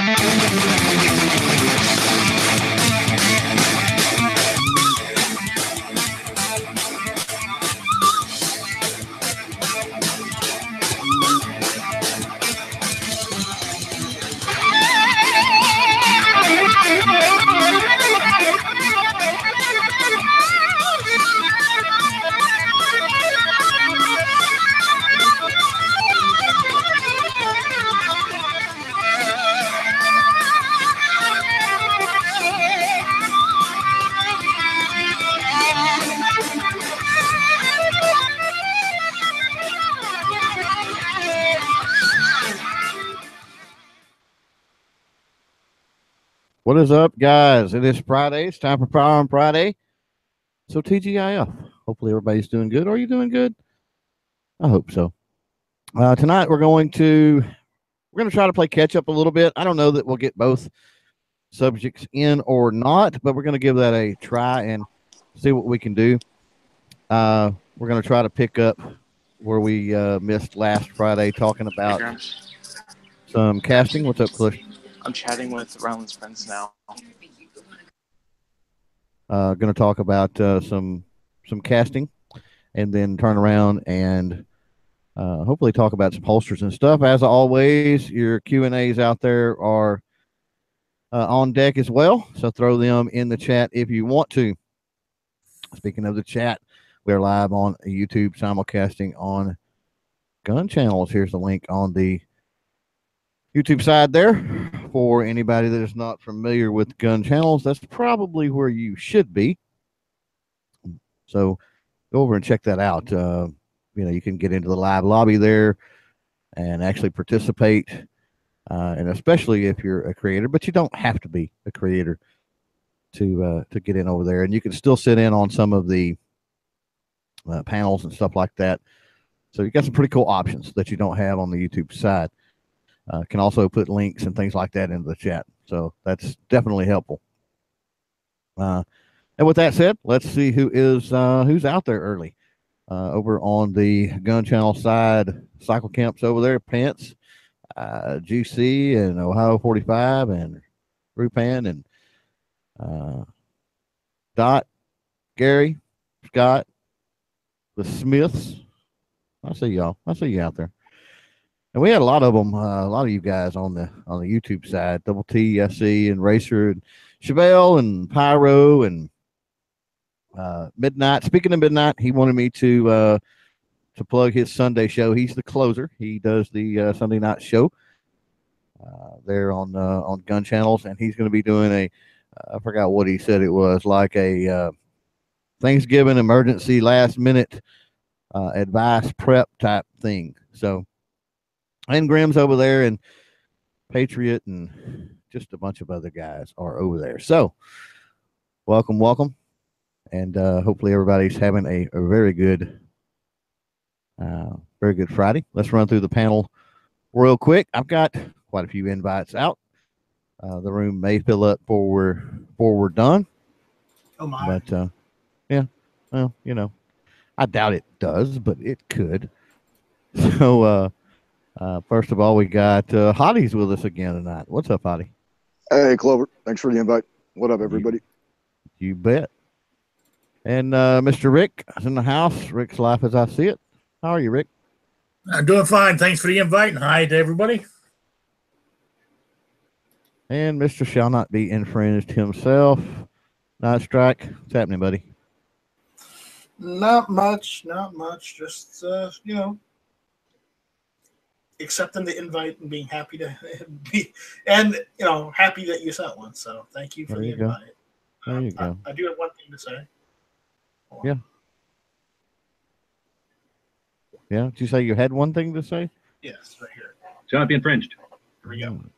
What is up, guys? It is Friday. It's time for Power on Friday. So TGIF. Hopefully everybody's doing good. Are you doing good? I hope so. Tonight we're gonna try to play catch up a little bit. I don't know that we'll get both subjects in or not, but we're gonna give that a try and see what we can do. We're gonna try to pick up where we missed last Friday, talking about some casting. What's up, Cliff? I'm chatting with Ryland's friends now. Going to talk about some casting, and then turn around and hopefully talk about some holsters and stuff. As always, your Q&As out there are on deck as well, so throw them in the chat if you want to. Speaking of the chat, we're live on YouTube, simulcasting on Gun Channels. Here's the link on the YouTube side there. For anybody that is not familiar with Gun Channels, that's probably where you should be. So go over and check that out. You can get into the live lobby there and actually participate, and especially if you're a creator, but you don't have to be a creator to get in over there, and you can still sit in on some of the panels and stuff like that. So you got some pretty cool options that you don't have on the YouTube side. Can also put links and things like that into the chat, so that's definitely helpful. And with that said, let's see who's out there early. Over on the Gun Channel side, Cycle Camps over there, Pence, GC, and Ohio 45, and Rupan, and Dot, Gary, Scott, the Smiths. I see y'all. I see you out there. And we had a lot of them, a lot of you guys on the YouTube side, Double T, SC, and Racer, and Chevelle, and Pyro, and Midnight. Speaking of Midnight, he wanted me to plug his Sunday show. He's the closer. He does the Sunday night show there on Gun Channels, and he's going to be doing I forgot what he said it was, like a Thanksgiving emergency last minute advice prep type thing. So, and Grimm's over there, and Patriot, and just a bunch of other guys are over there. So welcome. And hopefully everybody's having a very good Friday. Let's run through the panel real quick. I've got quite a few invites out. The room may fill up before we're done. Oh my! But yeah, well, I doubt it does, but it could. So first of all, we got Hottie's with us again tonight. What's up, Hottie? Hey, Clover. Thanks for the invite. What up, everybody? You bet. And Mr. Rick is in the house. Rick's Life as I See It. How are you, Rick? I'm doing fine. Thanks for the invite, and hi to everybody. And Mr. Shall Not Be Infringed himself. Night Strike. What's happening, buddy? Not much. Just, accepting the invite and being happy to be, and, happy that you sent one. So thank you for the invite. There you go. I do have one thing to say. Yeah. Yeah. Did you say you had one thing to say? Yes, right here. Shall not be infringed. Here we go.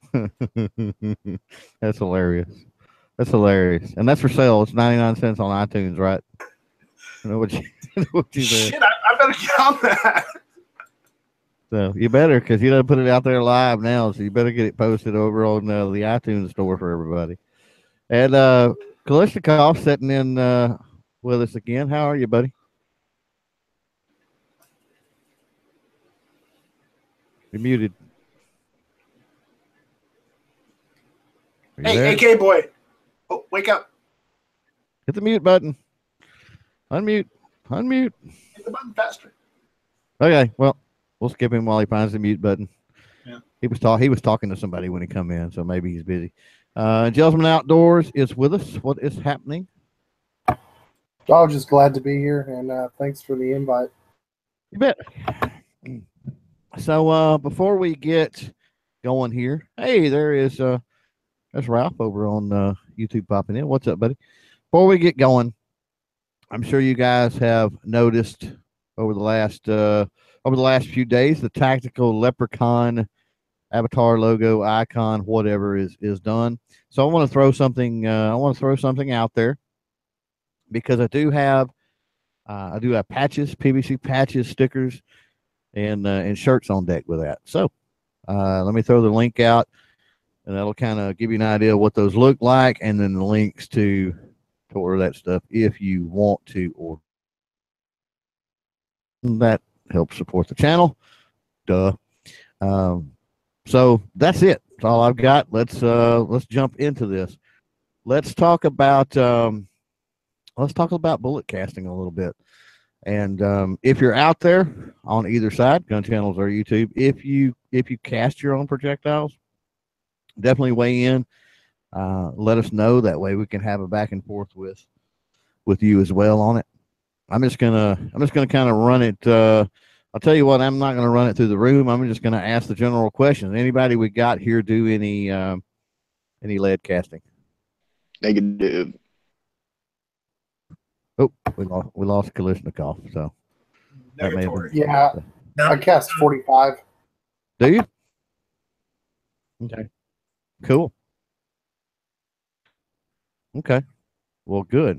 That's hilarious. And that's for sale. It's 99 cents on iTunes, right? I know what you said. Shit, I better get on that. So you better, because you done put it out there live now, so you better get it posted over on the iTunes store for everybody. And Kalishnikov sitting in with us again. How are you, buddy? You're muted. Are you Hey, there? AK boy. Oh, wake up. Hit the mute button. Unmute. Unmute. Hit the button faster. Okay. Well, we'll skip him while he finds the mute button. Yeah. He was talking to somebody when he come in, so maybe he's busy. Gentleman Outdoors is with us. What is happening? I was just glad to be here, and thanks for the invite. You bet. So before we get going here, hey, there's Ralph over on YouTube popping in. What's up, buddy? Before we get going, I'm sure you guys have noticed over the last few days the tactical leprechaun avatar logo icon, whatever is done. So I want to throw something. I want to throw something out there because I do have patches, PVC patches, stickers, and shirts on deck with that. So let me throw the link out, and that'll kind of give you an idea of what those look like, and then the links to order that stuff if you want to order. That helps support the channel. Duh. So that's it. That's all I've got. Let's jump into this. Let's talk about bullet casting a little bit. And if you're out there on either side, gun channels or YouTube, if you cast your own projectiles, definitely weigh in. Let us know. That way we can have a back and forth with you as well on it. I'm just gonna kind of run it. I'll tell you what, I'm not gonna run it through the room. I'm just gonna ask the general questions. Anybody we got here do any lead casting? Negative. Oh, we lost Kalishnikov. So that may have been, Yeah, No. I cast 45. do you? Okay, cool. Okay, well, good.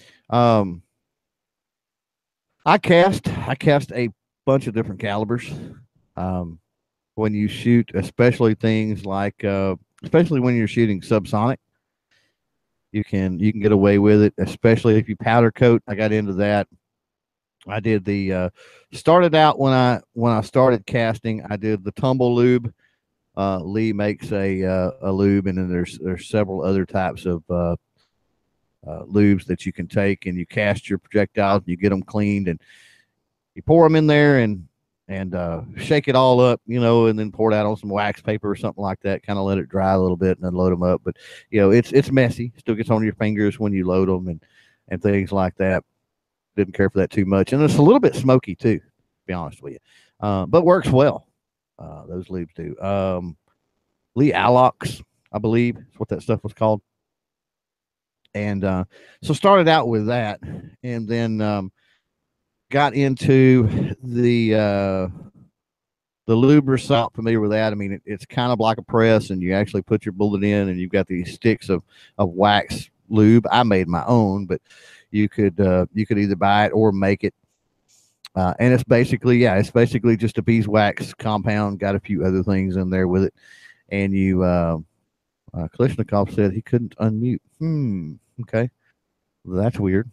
I cast a bunch of different calibers. When you shoot, especially things like, especially when you're shooting subsonic, you can get away with it, especially if you powder coat. I got into that. I did the started out when I started casting. I did the tumble lube. Lee makes a lube, and then there's several other types of lubes that you can take, and you cast your projectiles, and you get them cleaned, and you pour them in there and shake it all up, and then pour it out on some wax paper or something like that. Kind of let it dry a little bit and then load them up. But it's messy. Still gets on your fingers when you load them and things like that. Didn't care for that too much, and it's a little bit smoky too, to be honest with you. But works well. Those lubes do. Lee Alox, I believe, is what that stuff was called. And so started out with that, and then got into the Lubrisalt. Familiar with that? I mean, it's kind of like a press, and you actually put your bullet in, and you've got these sticks of wax lube. I made my own, but you could either buy it or make it. And it's basically just a beeswax compound. Got a few other things in there with it, and you. Kalishnikov said he couldn't unmute. Okay, well, that's weird.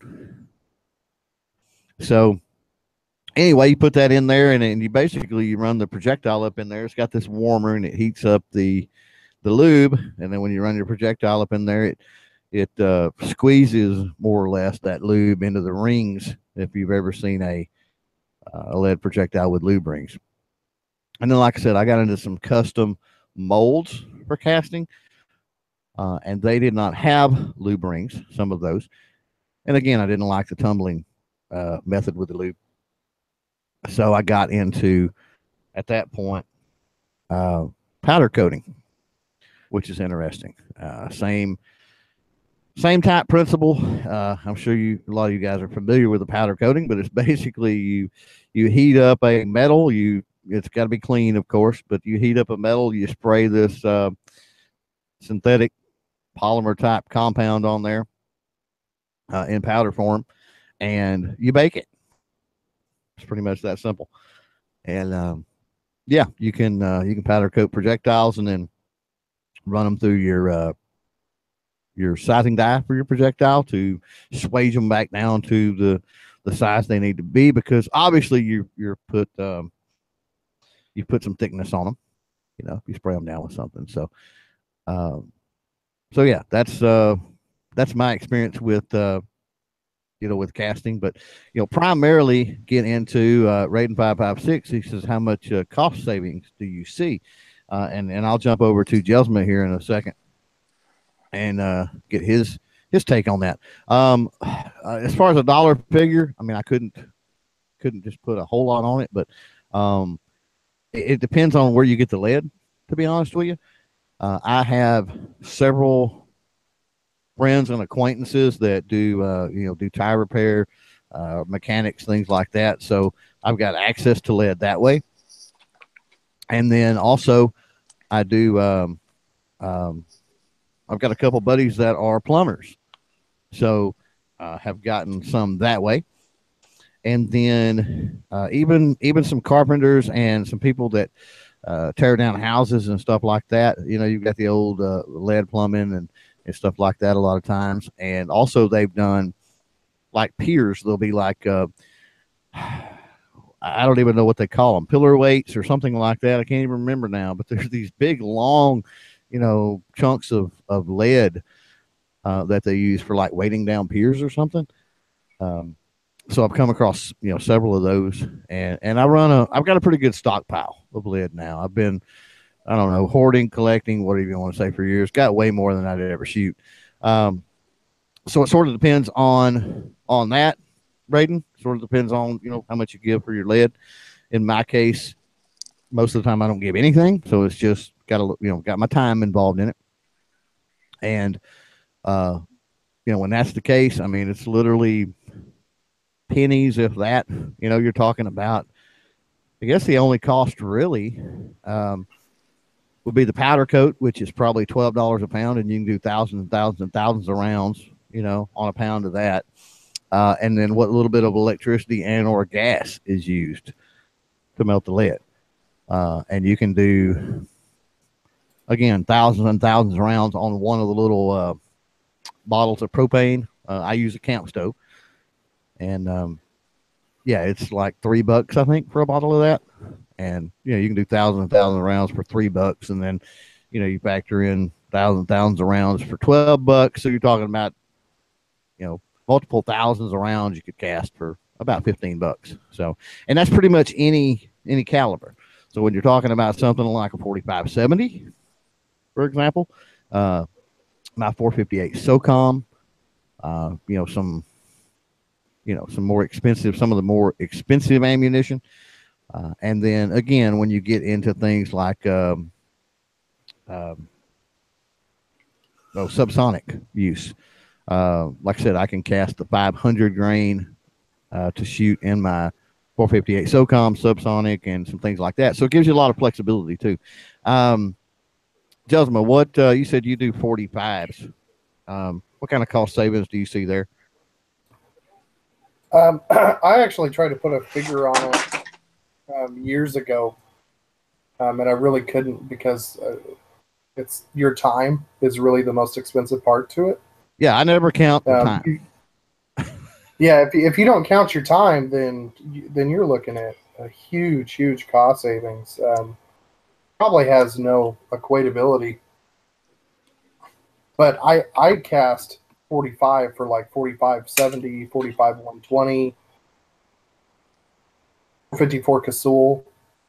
So anyway, you put that in there, and you run the projectile up in there. It's got this warmer, and it heats up the lube, and then when you run your projectile up in there, it squeezes more or less that lube into the rings. If you've ever seen a lead projectile with lube rings. And then, like I said, I got into some custom molds for casting, and they did not have lube rings, some of those. And again, I didn't like the tumbling method with the lube. So I got into, at that point, powder coating, which is interesting. Same type principle. I'm sure a lot of you guys are familiar with the powder coating, but it's basically you heat up a metal. It's got to be clean, of course, but you heat up a metal. You spray this synthetic polymer type compound on there in powder form, and you bake it. It's pretty much that simple. And yeah, you can powder coat projectiles and then run them through your sizing die for your projectile to swage them back down to the size they need to be, because obviously you put some thickness on them. You spray them down with something. So So yeah, that's my experience with with casting. But primarily get into Raiden 556. He says, how much cost savings do you see? And I'll jump over to Jelsma here in a second and get his take on that. As far as a dollar figure, I mean, I couldn't just put a whole lot on it, but it depends on where you get the lead, to be honest with you. I have several friends and acquaintances that do tire repair, mechanics, things like that. So I've got access to lead that way. And then also I do, I've got a couple buddies that are plumbers. So have gotten some that way. And then even some carpenters and some people that tear down houses and stuff like that. You've got the old lead plumbing and stuff like that a lot of times. And also they've done like piers. They'll be like, I don't even know what they call them, pillar weights or something like that. I can't even remember now, but there's these big, long, chunks of lead that they use for like weighting down piers or something. So I've come across, several of those, and I've got a pretty good stockpile of lead now. I've been, I don't know, hoarding, collecting, whatever you want to say, for years. Got way more than I'd ever shoot. So it sort of depends on that, Braden. Sort of depends on, how much you give for your lead. In my case, most of the time I don't give anything. So it's just got my time involved in it. And, when that's the case, I mean, it's literally pennies, if that. You're talking about, I guess the only cost really would be the powder coat, which is probably $12 a pound, and you can do thousands and thousands and thousands of rounds, on a pound of that. And then what little bit of electricity and or gas is used to melt the lead. And you can do, again, thousands and thousands of rounds on one of the little bottles of propane. I use a camp stove. And yeah, it's like $3, I think, for a bottle of that. And you can do thousands and thousands of rounds for $3, and then you factor in thousands of rounds for $12. So you're talking about multiple thousands of rounds you could cast for about $15. So, and that's pretty much any caliber. So when you're talking about something like a 4570, for example, my 458 SOCOM, some more expensive, some of the more expensive ammunition. And then again, when you get into things like subsonic use, like I said, I can cast the 500 grain to shoot in my 458 SOCOM subsonic and some things like that. So it gives you a lot of flexibility too. Jelsma, what you said you do 45s. What kind of cost savings do you see there? I actually tried to put a figure on it years ago, and I really couldn't, because it's your time is really the most expensive part to it. Yeah, I never count the time. Yeah, if you don't count your time, then you're looking at a huge cost savings. Probably has no equatability. But I cast 45 for like 4570, 45 120, 54 Casull.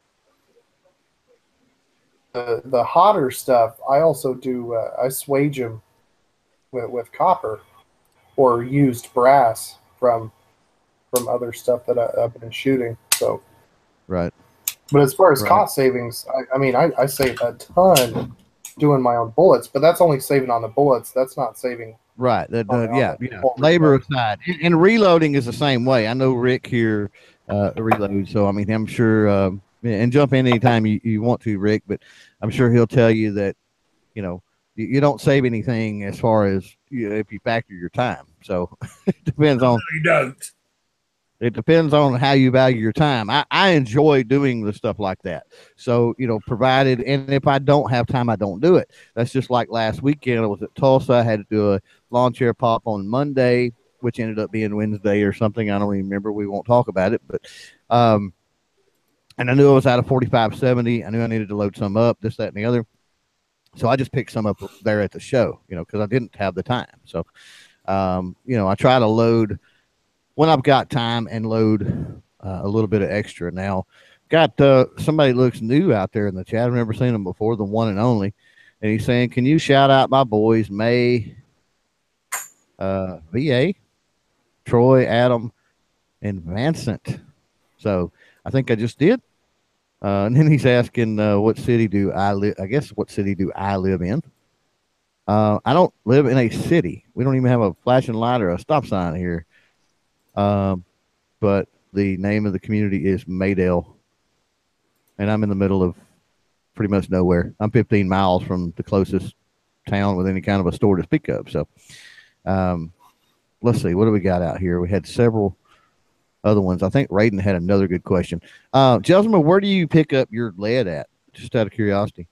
The hotter stuff, I also do. I swage them with copper or used brass from other stuff that I've been shooting. So, right. But as far as cost savings, I mean, I save a ton doing my own bullets, but that's only saving on the bullets. That's not saving. Right. Labor aside, and reloading is the same way. I know Rick here reloads, so I mean, I'm sure. And jump in anytime you want to, Rick. But I'm sure he'll tell you that you don't save anything as far as if you factor your time. So it depends on. You don't. It depends on how you value your time. I enjoy doing the stuff like that. So, provided, and if I don't have time, I don't do it. That's just like last weekend. I was at Tulsa. I had to do a lawn chair pop on Monday, which ended up being Wednesday or something. I don't even remember. We won't talk about it. But, and I knew I was out of 4570. I knew I needed to load some up, this, that, and the other. So I just picked some up there at the show, because I didn't have the time. So, I try to load when I've got time and load a little bit of extra. Now, got somebody looks new out there in the chat. I've never seen him before, the one and only. And he's saying, can you shout out my boys, May, VA, Troy, Adam, and Vincent? So I think I just did. And then he's asking, what city do I live? I guess what city do I live in? I don't live in a city. We don't even have a flashing light or a stop sign here. But the name of the community is Maydale, and I'm in the middle of pretty much nowhere. I'm 15 miles from the closest town with any kind of a store to speak of. So, let's see, what do we got out here? We had several other ones. I think Raiden had another good question. Gentlemen, where do you pick up your lead at? Just out of curiosity.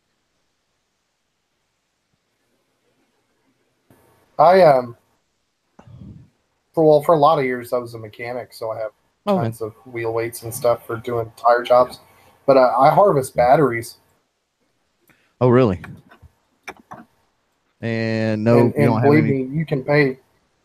For a lot of years I was a mechanic, so I have tons of wheel weights and stuff for doing tire jobs. But I harvest batteries. Oh, really? And no, and believe me, you can pay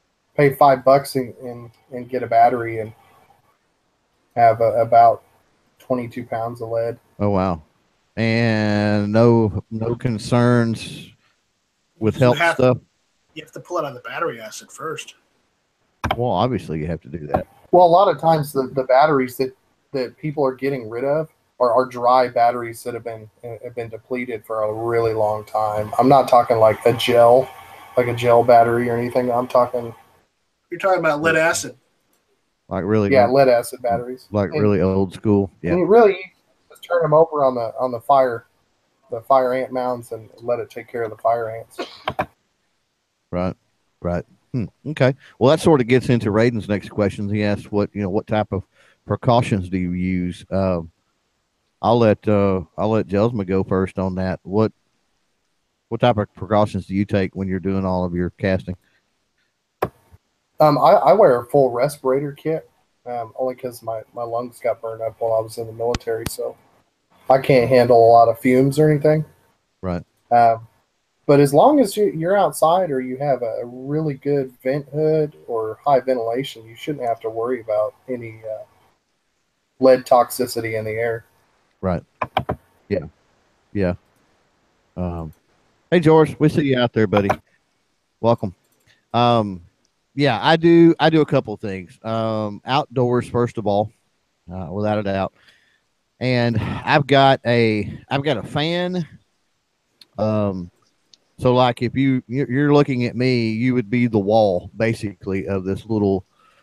$5 and get a battery and have about 22 pounds of lead. Oh, wow. And no concerns with health stuff? You have to pull it on the battery acid first. Well, obviously you have to do that. Well, a lot of times the batteries that people are getting rid of are dry batteries that have been depleted for a really long time. I'm not talking like a gel battery or anything. You're talking about lead acid. Like really? Yeah, lead acid batteries. Like really old school. Yeah. And you really just turn them over on the fire ant mounds and let it take care of the fire ants. Right. Okay. Well, that sort of gets into Raiden's next questions. He asked what type of precautions do you use? I'll let Jelsma go first on that. What type of precautions do you take when you're doing all of your casting? I wear a full respirator kit, only because my lungs got burned up while I was in the military, so I can't handle a lot of fumes or anything. Right. But as long as you're outside or you have a really good vent hood or high ventilation, you shouldn't have to worry about any lead toxicity in the air. Right. Yeah. Hey, George, we see you out there, buddy. Welcome. Yeah, I do a couple of things. Outdoors, first of all, without a doubt. And I've got a fan. So like if you're looking at me, you would be the wall basically of this little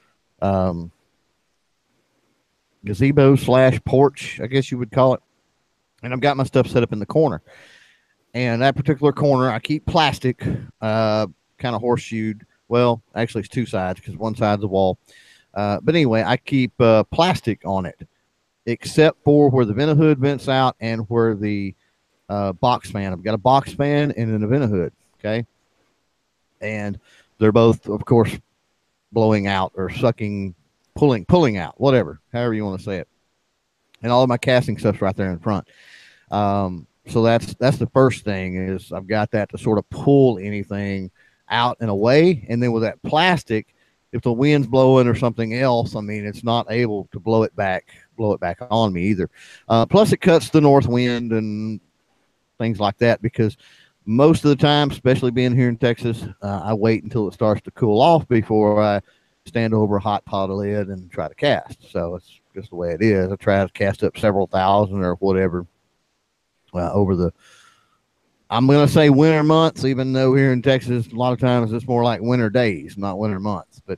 gazebo / porch, I guess you would call it. And I've got my stuff set up in the corner. And that particular corner, I keep plastic, kind of horseshoed. Well, actually it's two sides because one side's a wall. But anyway, I keep plastic on it, except for where the vent hood vents out and where the box fan. I've got a box fan and then a vent hood. Okay. And they're both, of course, blowing out or sucking, pulling out, whatever, however you want to say it. And all of my casting stuff's right there in front. So that's the first thing is I've got that to sort of pull anything out and away. And then with that plastic, if the wind's blowing or something else, I mean, it's not able to blow it back on me either. Plus it cuts the north wind and things like that, because most of the time, especially being here in Texas, I wait until it starts to cool off before I stand over a hot pot of lead and try to cast. So it's just the way it is. I try to cast up several thousand or whatever over the, I'm going to say winter months, even though here in Texas, a lot of times it's more like winter days, not winter months. But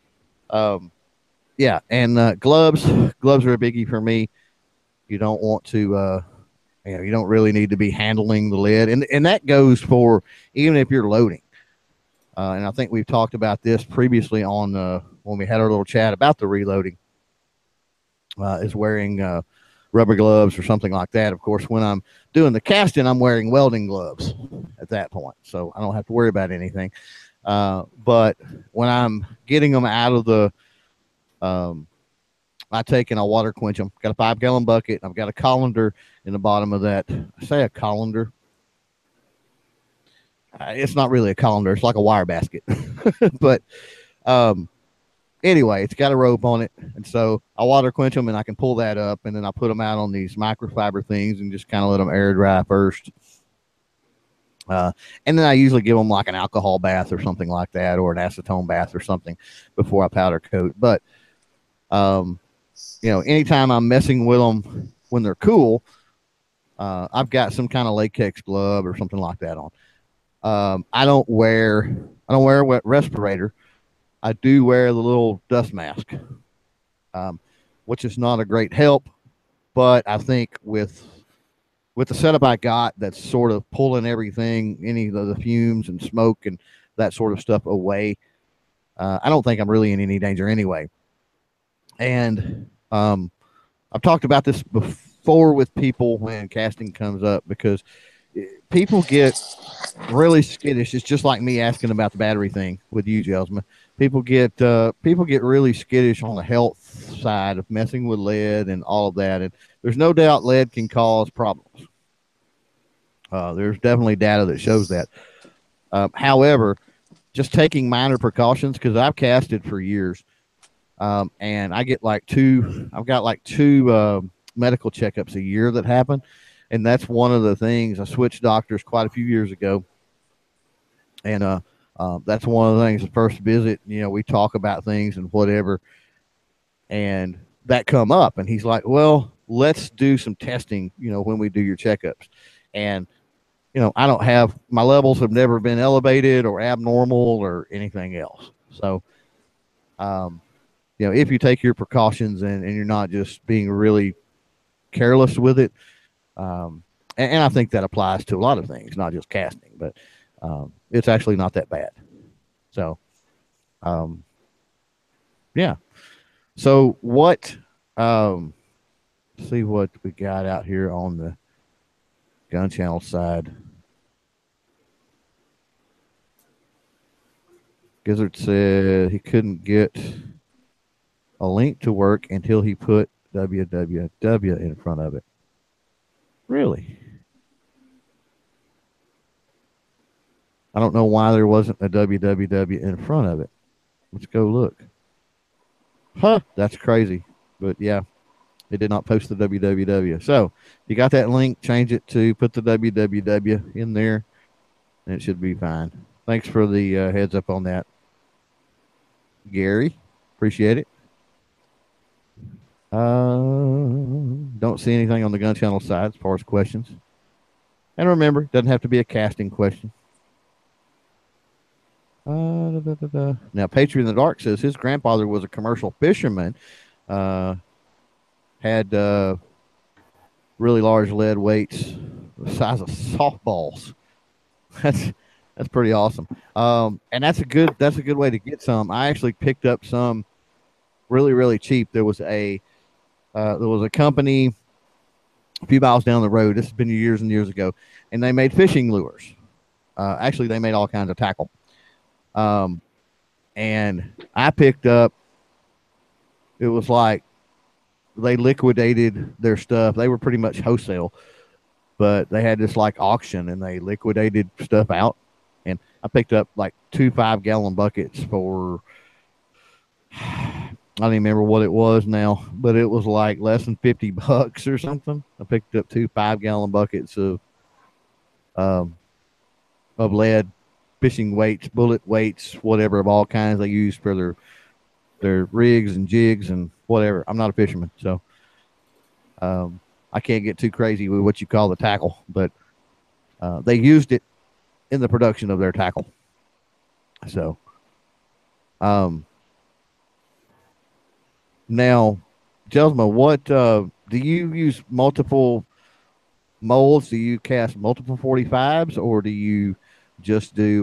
yeah, and gloves are a biggie for me. You don't want to, you don't really need to be handling the lead. And that goes for even if you're loading. And I think we've talked about this previously on when we had our little chat about the reloading, is wearing rubber gloves or something like that. Of course, when I'm doing the casting, I'm wearing welding gloves at that point, so I don't have to worry about anything. But when I'm getting them out of the, I take and I water quench them. Got a 5-gallon bucket. I've got a colander in the bottom of that. I say a colander. it's not really a colander. It's like a wire basket. But anyway, it's got a rope on it. And so I water quench them and I can pull that up. And then I put them out on these microfiber things and just kind of let them air dry first. And then I usually give them like an alcohol bath or something like that, or an acetone bath or something before I powder coat. But, anytime I'm messing with them when they're cool, I've got some kind of latex glove or something like that on. I don't wear a wet respirator. I do wear the little dust mask, which is not a great help, but I think with the setup I got, that's sort of pulling everything, any of the fumes and smoke and that sort of stuff away. I don't think I'm really in any danger anyway. And I've talked about this before with people when casting comes up, because people get really skittish. It's just like me asking about the battery thing with you, Gelsman. People get really skittish on the health side of messing with lead and all of that. And there's no doubt lead can cause problems. There's definitely data that shows that. However, just taking minor precautions, because I've casted for years, and I get I've got two medical checkups a year that happen. And that's one of the things. I switched doctors quite a few years ago. And that's one of the things, the first visit, we talk about things and whatever. And that come up. And he's like, well, let's do some testing, when we do your checkups. And, I don't have, my levels have never been elevated or abnormal or anything else. So, if you take your precautions and you're not just being really careless with it, and I think that applies to a lot of things, not just casting, but it's actually not that bad. So, yeah. So what, see what we got out here on the gun channel side. Gizzard said he couldn't get a link to work until he put www in front of it. Really? I don't know why there wasn't a www in front of it. Let's go look. Huh, that's crazy. But yeah, it did not post the www. So you got that link, change it to put the www in there, and it should be fine. Thanks for the heads up on that, Gary. Appreciate it. Don't see anything on the gun channel side as far as questions. And remember, it doesn't have to be a casting question. Now, Patriot in the Dark says his grandfather was a commercial fisherman, had really large lead weights the size of softballs. That's pretty awesome. And that's a good way to get some. I actually picked up some really, really cheap. There was a company a few miles down the road. This has been years and years ago, and they made fishing lures. Actually, they made all kinds of tackle. And I picked up, it was like they liquidated their stuff. They were pretty much wholesale, but they had this like auction and they liquidated stuff out. And I picked up like 2 5-gallon buckets for, I don't even remember what it was now, but it was like less than $50 or something. I picked up 2 5-gallon buckets of lead, fishing weights, bullet weights, whatever, of all kinds they use for their rigs and jigs and whatever. I'm not a fisherman, so I can't get too crazy with what you call the tackle, but they used it in the production of their tackle. So now, Jelsma, what do you use multiple molds? Do you cast multiple 45s, or do you just do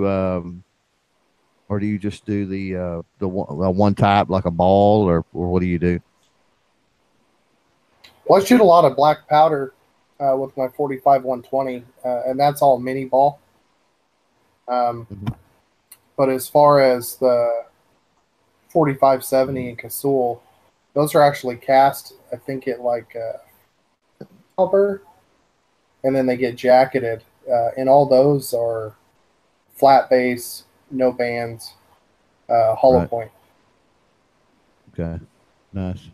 the one type like a ball, or what do you do? Well, I shoot a lot of black powder with my 45 120, and that's all mini ball. But as far as the 4570 and Casull, those are actually cast, I think, at like caliber, and then they get jacketed. And all those are flat base, no bands, hollow Right. point. Okay, nice.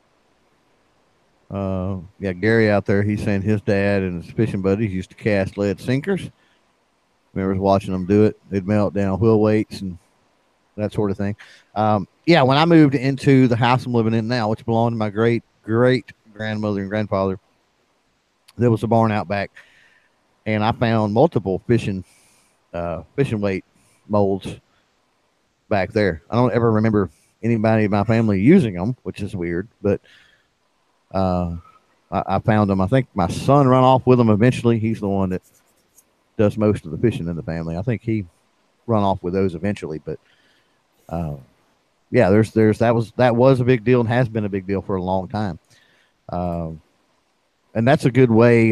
Yeah, Gary out there, he's saying his dad and his fishing buddies used to cast lead sinkers. Remember watching them do it. They'd melt down wheel weights and that sort of thing. Yeah, when I moved into the house I'm living in now, which belonged to my great grandmother and grandfather, there was a barn out back, and I found multiple fishing weight molds back there. I don't ever remember anybody in my family using them, which is weird, but I found them. I think my son run off with them eventually. He's the one that does most of the fishing in the family. I think he run off with those eventually, but yeah, that was a big deal and has been a big deal for a long time. And that's a good way.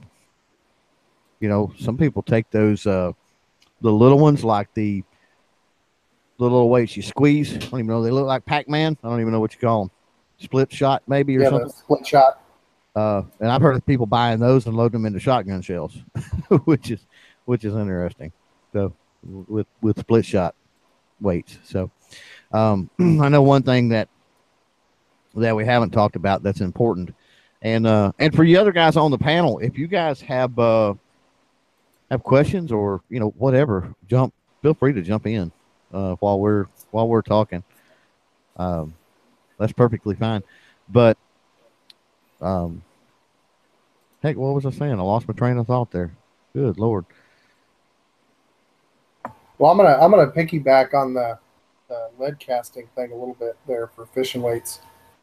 Some people take those the little ones, like the little weights you squeeze. I don't even know. They look like Pac-Man. I don't even know what you call them. Split shot maybe or Yeah, something. the split shot. And I've heard of people buying those and loading them into shotgun shells, which is interesting. So with split shot weights. So I know one thing that we haven't talked about that's important, and for you other guys on the panel, if you guys have questions or whatever, feel free to jump in while we're talking. That's perfectly fine. But heck, what was I saying? I lost my train of thought there. Good Lord. Well, I'm gonna piggyback on the lead casting thing a little bit there for fishing weights.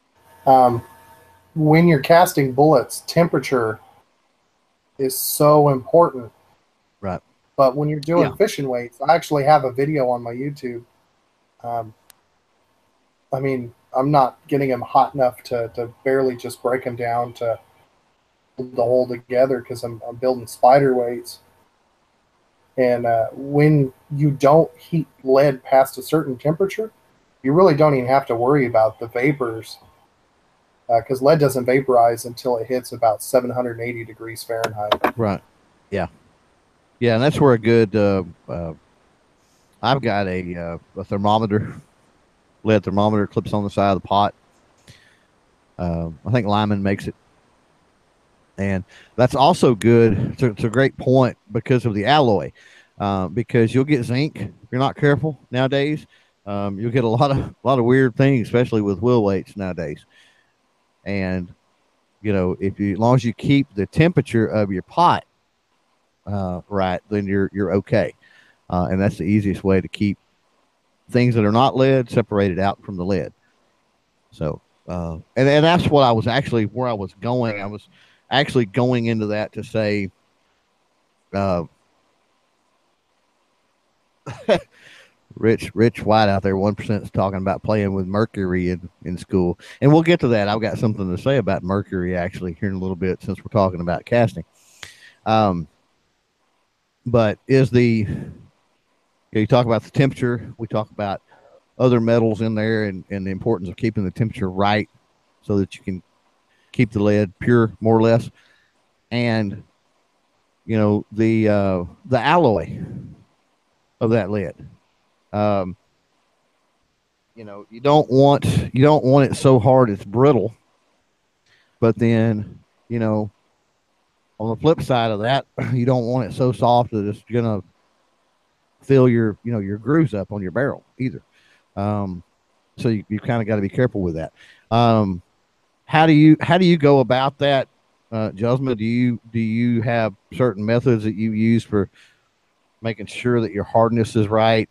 When you're casting bullets, temperature is so important. Right. But when you're doing fishing weights, I actually have a video on my YouTube. I mean, I'm not getting them hot enough to barely just break them down to hold the whole together because I'm building spider weights. And when you don't heat lead past a certain temperature, you really don't even have to worry about the vapors because lead doesn't vaporize until it hits about 780 degrees Fahrenheit. Right. Yeah. Yeah, and that's where a good I've got a thermometer, lead thermometer, clips on the side of the pot. I think Lyman makes it. And that's also good. It's a great point because of the alloy, because you'll get zinc if you're not careful nowadays. You'll get a lot of weird things, especially with wheel weights nowadays. And as long as you keep the temperature of your pot right, then you're okay. And that's the easiest way to keep things that are not lead separated out from the lead. So, and that's what I was actually where I was going. I was actually going into that to say, Rich White out there, 1% is talking about playing with mercury in school. And we'll get to that. I've got something to say about mercury actually here in a little bit since we're talking about casting. But you talk about the temperature, we talk about other metals in there and the importance of keeping the temperature right so that you can keep the lead pure, more or less. And the alloy of that lead. You don't want it so hard it's brittle, but then on the flip side of that, you don't want it so soft that it's gonna fill your grooves up on your barrel either. So you kind of got to be careful with that. How do you go about that, Jusma? Do you have certain methods that you use for making sure that your hardness is right?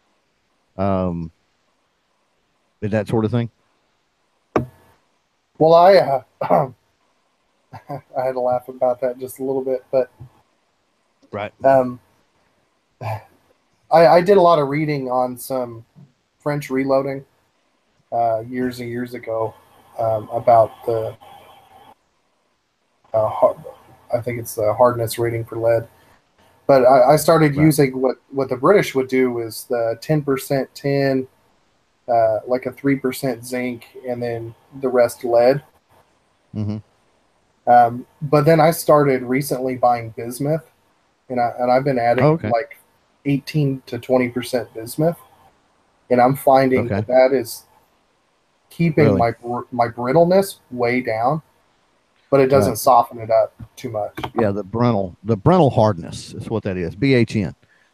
That sort of thing. Well, I had to laugh about that just a little bit, but right. I did a lot of reading on some French reloading years and years ago about the I think it's the hardness rating for lead. But I started using what the British would do is the 10% tin, like a 3% zinc, and then the rest lead. Mm-hmm. But then I started recently buying bismuth, and I've been adding like 18 to 20% bismuth, and I'm finding Okay. that is keeping Really? my brittleness way down, but it doesn't Right. soften it up too much. Yeah, the Brenel hardness is what that is. BHN.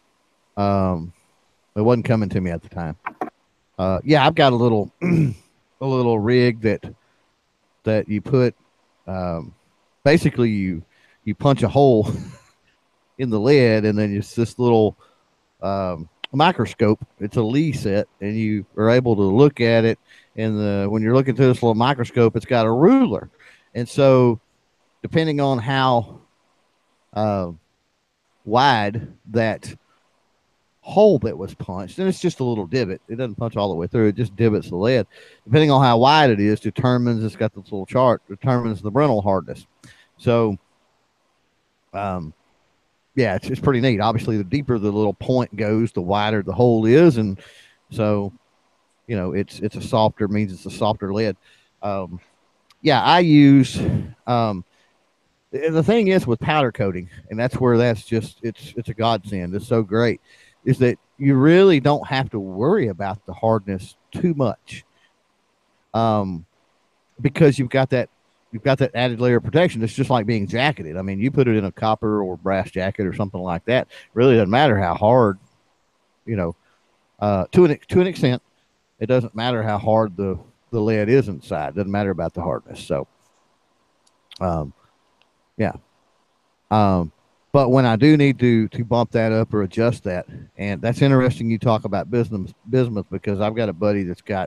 It wasn't coming to me at the time. Yeah, I've got a little a little rig that you put. Basically, you punch a hole in the lead, and then it's this little microscope. It's a Lee set, and you are able to look at it. And when you're looking through this little microscope, it's got a ruler, and so depending on how wide that hole that was punched, and it's just a little divot. It doesn't punch all the way through. It just divots the lead. Depending on how wide it is, determines, it's got this little chart, determines the Brenel hardness. So, yeah, it's pretty neat. Obviously, the deeper the little point goes, the wider the hole is, and so, you know, it's a softer, means it's a softer lead. Yeah, I use. The thing is with powder coating, and that's where that's just it's a godsend. It's so great, is that you really don't have to worry about the hardness too much, because you've got that added layer of protection. It's just like being jacketed. I mean, you put it in a copper or brass jacket or something like that. Really doesn't matter how hard, you know, to an extent, it doesn't matter how hard the lead is inside. It doesn't matter about the hardness. So, yeah. But when I do need to bump that up or adjust that, and that's interesting you talk about bismuth, because I've got a buddy that's got,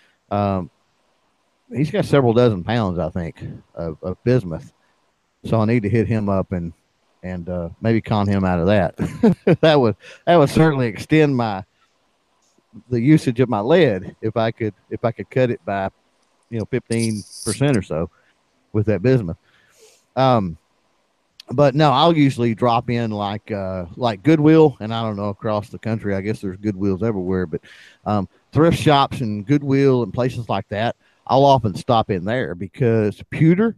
he's got several dozen pounds, I think, of bismuth. So I need to hit him up and maybe con him out of that. that would certainly extend the usage of my lead if I could cut it by, 15% or so with that bismuth. But no, I'll usually drop in like Goodwill, and I don't know, across the country, I guess there's Goodwills everywhere, but thrift shops and Goodwill and places like that, I'll often stop in there because pewter,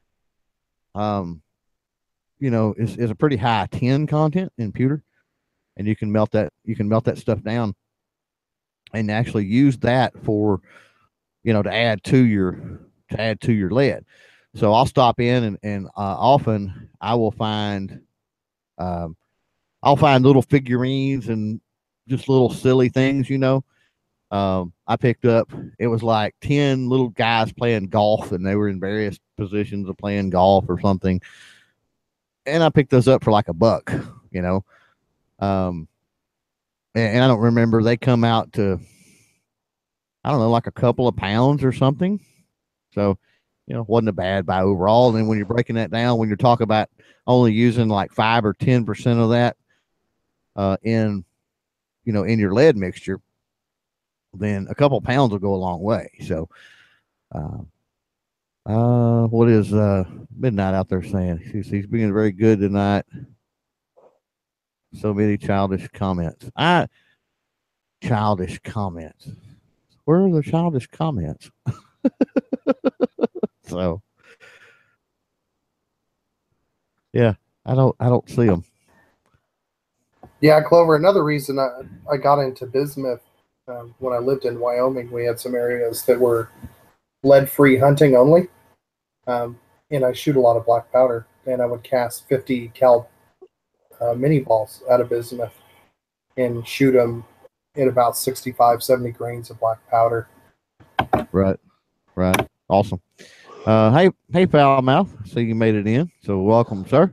is a pretty high tin content in pewter, and you can melt that stuff down and actually use that for, to add to your lead. So I'll stop in and often I will find, I'll find little figurines and just little silly things, I picked up, it was like 10 little guys playing golf, and they were in various positions of playing golf or something. And I picked those up for like $1, and I don't remember, they come out to, I don't know, like a couple of pounds or something. So, wasn't a bad buy overall. And then when you're breaking that down, when you're talking about only using like 5 or 10% of that in your lead mixture, then a couple pounds will go a long way. So, what is Midnight out there saying? He's being very good tonight. So many childish comments. Childish comments. Where are the childish comments? So, yeah, I don't see them. Yeah, Clover. Another reason I got into bismuth, when I lived in Wyoming, we had some areas that were lead-free hunting only, and I shoot a lot of black powder, and I would cast 50 cal mini balls out of bismuth and shoot them in about 65, 70 grains of black powder. Right. Awesome. Hey, foul mouth. So you made it in. So welcome, sir.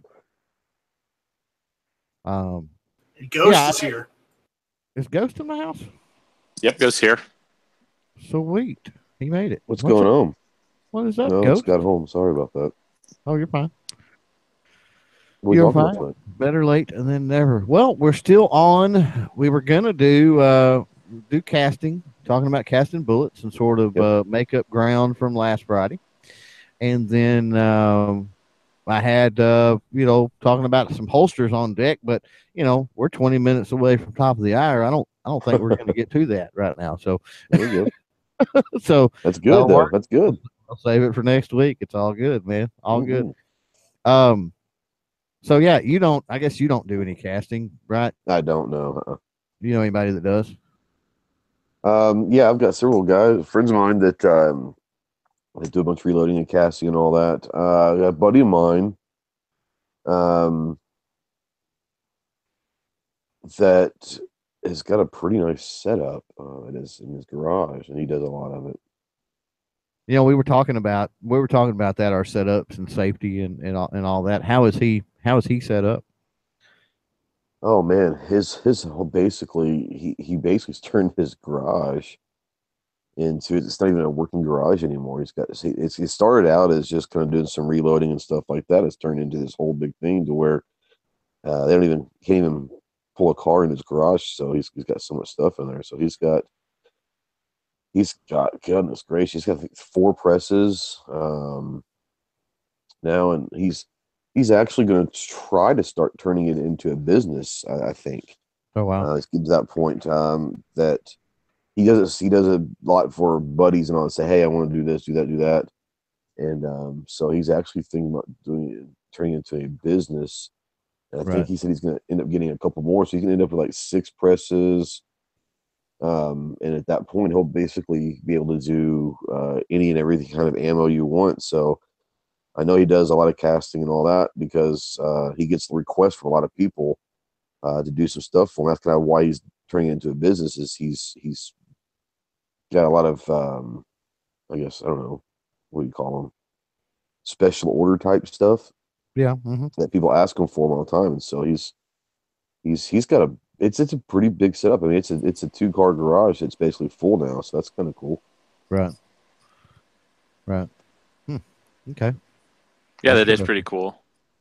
Ghost is here. Is Ghost in the house? Yep, Ghost here. Sweet. He made it. What's going on? What is up, No, Ghost? just got home. Sorry about that. Oh, you're fine. You're fine. Better late than never. Well, we're still on. We were gonna do casting, talking about casting bullets and sort of make up ground from last Friday, and then I had talking about some holsters on deck, but we're 20 minutes away from top of the hour. I don't think we're going to get to that right now. So there you go. So that's good though. That's good. I'll save it for next week. It's all good, man. All good. So yeah, you don't. I guess you don't do any casting, right? I don't know. You know anybody that does? Yeah, I've got several guys, friends of mine that they do a bunch of reloading and casting and all that. I got a buddy of mine that has got a pretty nice setup in his garage, and he does a lot of it. You know, we were talking about that, our setups and safety and all that. How is he set up? Oh man, his whole basically he basically turned his garage into, it's not even a working garage anymore. It started out as just kind of doing some reloading and stuff like that. It's turned into this whole big thing to where they can't even pull a car in his garage. So he's got so much stuff in there. So he's got goodness gracious, he's got 4 presses now, and he's actually going to try to start turning it into a business. I think. Oh wow! Let's get to that point that he does a lot for buddies and all, and say, hey, I want to do this, do that, do that, and so he's actually thinking about turning it into a business. And I think he said he's going to end up getting a couple more, so he's going to end up with like 6 presses. And at that point, he'll basically be able to do any and everything kind of ammo you want. So I know he does a lot of casting and all that because he gets the request from a lot of people to do some stuff for him. That's kind of why he's turning it into a business. Is he's got a lot of I guess, I don't know, what do you call them, special order type stuff. Yeah, that people ask him for all the time, and so he's got it's a pretty big setup. I mean, it's a 2-car garage. It's basically full now, so that's kind of cool. Right. Okay. Yeah, that is pretty cool.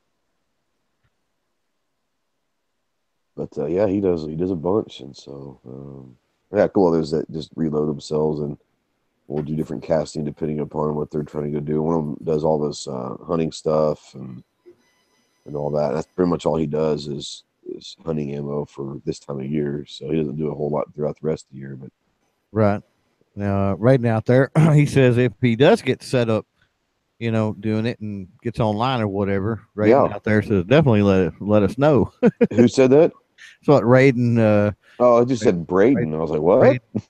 But yeah, he does a bunch, and so yeah, cool. Others that just reload themselves and will do different casting depending upon what they're trying to do. One of them does all this hunting stuff and all that. That's pretty much all he does is hunting ammo for this time of year. So he doesn't do a whole lot throughout the rest of the year. But right now, Raiden out there, he says if he does get set up, you know, doing it and gets online or whatever, Raiden out there says definitely let us know. Who said that? That's what Raiden. Oh, I just said Braden. I was like, what?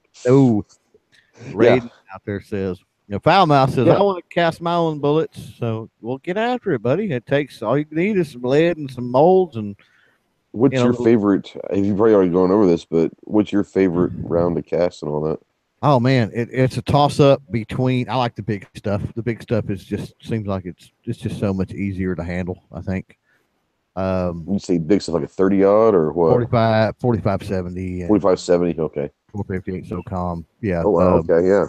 Raiden out there says. You know, Foulmouth says, I want to cast my own bullets, so we'll get after it, buddy. It takes all you need is some lead and some molds. And what's your favorite? You've probably already gone over this, but what's your favorite round to cast and all that? Oh man, it's a toss up between. I like the big stuff. The big stuff seems like it's just so much easier to handle, I think. You say big stuff like a 30-aught or what? 4570. 4570. Okay. 458 SOCOM. Yeah. Oh wow. Okay. Yeah.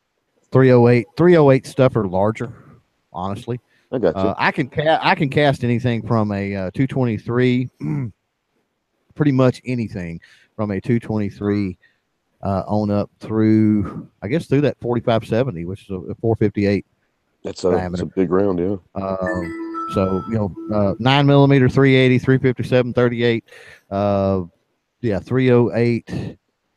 308 stuff are larger, honestly. I got you. I can cast anything from a 223, pretty much anything from a 223 on up through, I guess, through that 4570, which is a 458. That's a big round, yeah. So, you know, 9mm, 380, 357, 38, 308.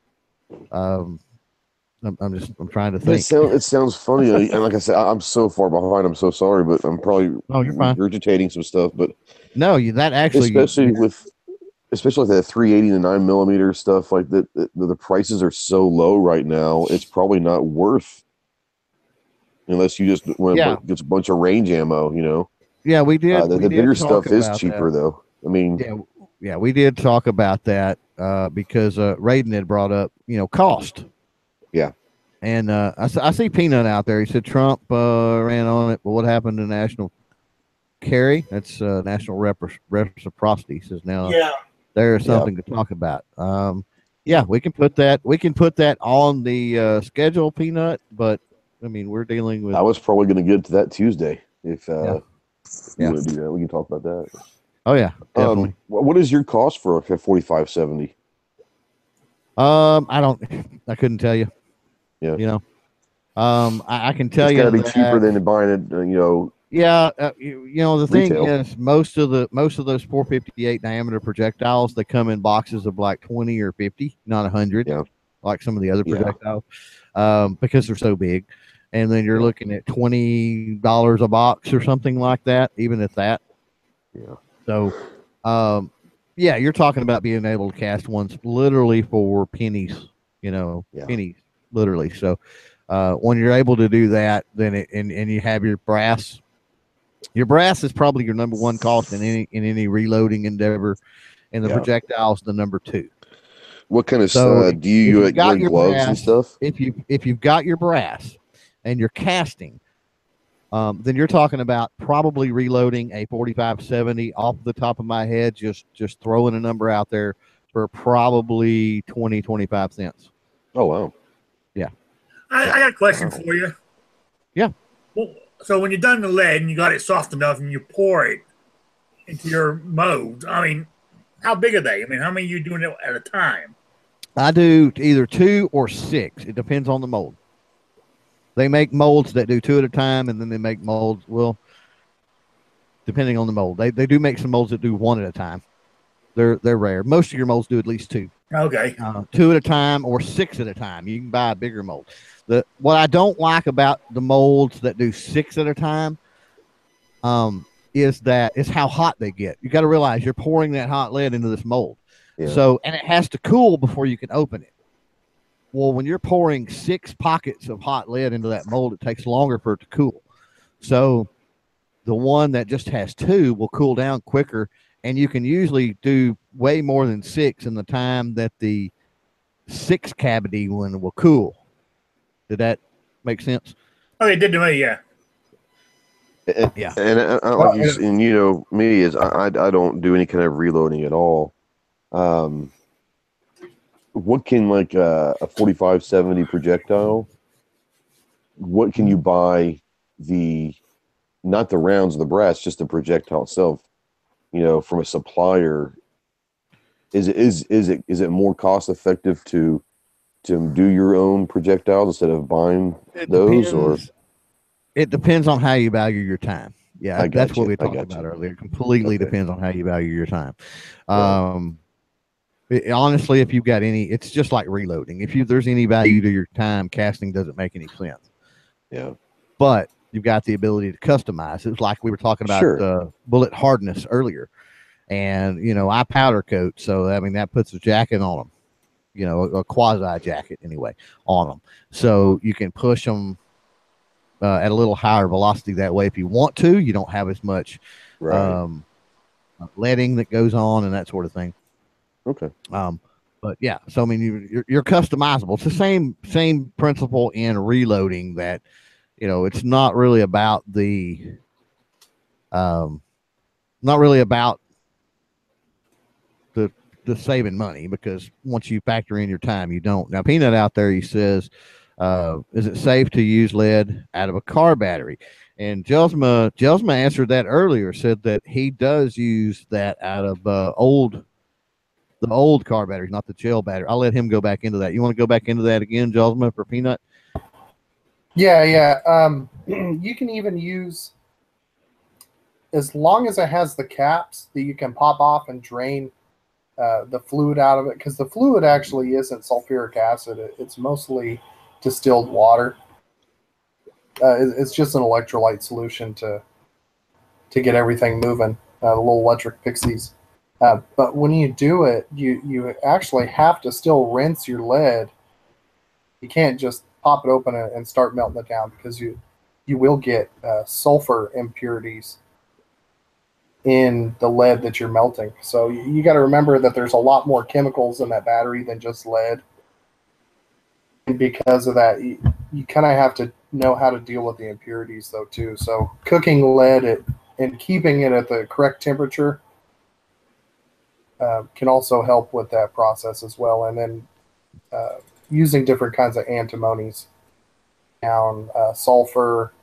I'm trying to think. It sounds funny, and like I said, I'm so far behind. I'm so sorry, but I'm probably you're fine. Regurgitating some stuff. But no, that actually, especially like that 380 and 9mm stuff, like that, the prices are so low right now. It's probably not worth, unless you just want to get a bunch of range ammo. You know. Yeah, we did. The bigger stuff is cheaper, though. I mean, yeah, we did talk about that because Raiden had brought up, you know, cost. Yeah. And I see Peanut out there. He said Trump ran on it, but what happened to national carry? That's national reciprocity. He says now there's something to talk about. We can put that on the schedule, Peanut. But I mean, we're dealing with. I was probably going to get to that Tuesday if you want to do that. We can talk about that. Oh yeah, definitely. What is your cost for a 4570? I couldn't tell you. Yeah. You know, I can tell it's you got to be cheaper than buying it. You know. Yeah. You know, the retail. thing is, most of those 458 diameter projectiles, they come in boxes of like 20 or 50, not 100. Yeah. Like some of the other projectiles, because they're so big. And then you're looking at $20 a box or something like that, even at that. Yeah. So, yeah, you're talking about being able to cast ones literally for pennies, Yeah. pennies, literally. So, when you're able to do that, then and you have your brass is probably your number one cost in any reloading endeavor, and the Yeah. projectile's the number two. What kind of So do you you've like got wear your gloves and brass, stuff? if you've got your brass and you're casting, then you're talking about probably reloading a 45-70 off the top of my head, just throwing a number out there for probably 20-25 cents. Oh wow. I got a question Wow. for you. Yeah. Well, so when you're done the lead and you got it soft enough and you pour it into your molds, I mean, how big are they? I mean, how many are you doing at a time? I do either 2 or 6. It depends on the mold. They make molds that do 2 at a time, and then they make molds, well, depending on the mold. They do make some molds that do 1 at a time. They're rare. Most of your molds do at least 2. Okay. 2 at a time or 6 at a time. You can buy a bigger mold. What I don't like about the molds that do 6 at a time is how hot they get. You got to realize you're pouring that hot lead into this mold. Yeah. So, and it has to cool before you can open it. Well, when you're pouring 6 pockets of hot lead into that mold, it takes longer for it to cool. So the one that just has 2 will cool down quicker, and you can usually do way more than 6 in the time that the 6 cavity one will cool. Did that make sense? Oh, it did to me, yeah. Yeah. And like and you know me is I don't do any kind of reloading at all. What can like a 45-70 projectile? What can you buy not the rounds of the brass, just the projectile itself? From a supplier. Is it more cost effective to do your own projectiles instead of buying those? It depends on how you value your time. Yeah, that's what we talked about you. earlier. It completely depends on how you value your time. Right. Honestly, if you've got it's just like reloading. If there's any value to your time, casting doesn't make any sense. Yeah. But you've got the ability to customize. It's like we were talking about bullet hardness earlier. And, I powder coat. So, I mean, that puts a jacket on them, a quasi jacket anyway on them. So you can push them at a little higher velocity that way if you want to. You don't have as much leading that goes on and that sort of thing. Okay. But yeah, so I mean, you're customizable. It's the same principle in reloading that, it's not really about the saving money, because once you factor in your time, you don't. Now, Peanut out there, he says, is it safe to use lead out of a car battery? And Jelsma answered that earlier, said that he does use that out of the old car batteries, not the gel battery. I'll let him go back into that. You want to go back into that again, Jelsma, for Peanut? Yeah. You can even use, as long as it has the caps that you can pop off and drain the fluid out of it, because the fluid actually isn't sulfuric acid. It's mostly distilled water. It's just an electrolyte solution to get everything moving, the little electric pixies. But when you do it, you actually have to still rinse your lead. You can't just pop it open and start melting it down, because you will get sulfur impurities in the lead that you're melting. So you got to remember that there's a lot more chemicals in that battery than just lead. And because of that, you kind of have to know how to deal with the impurities, though, too. So cooking lead and keeping it at the correct temperature can also help with that process as well. And then using different kinds of antimonies, down sulfur,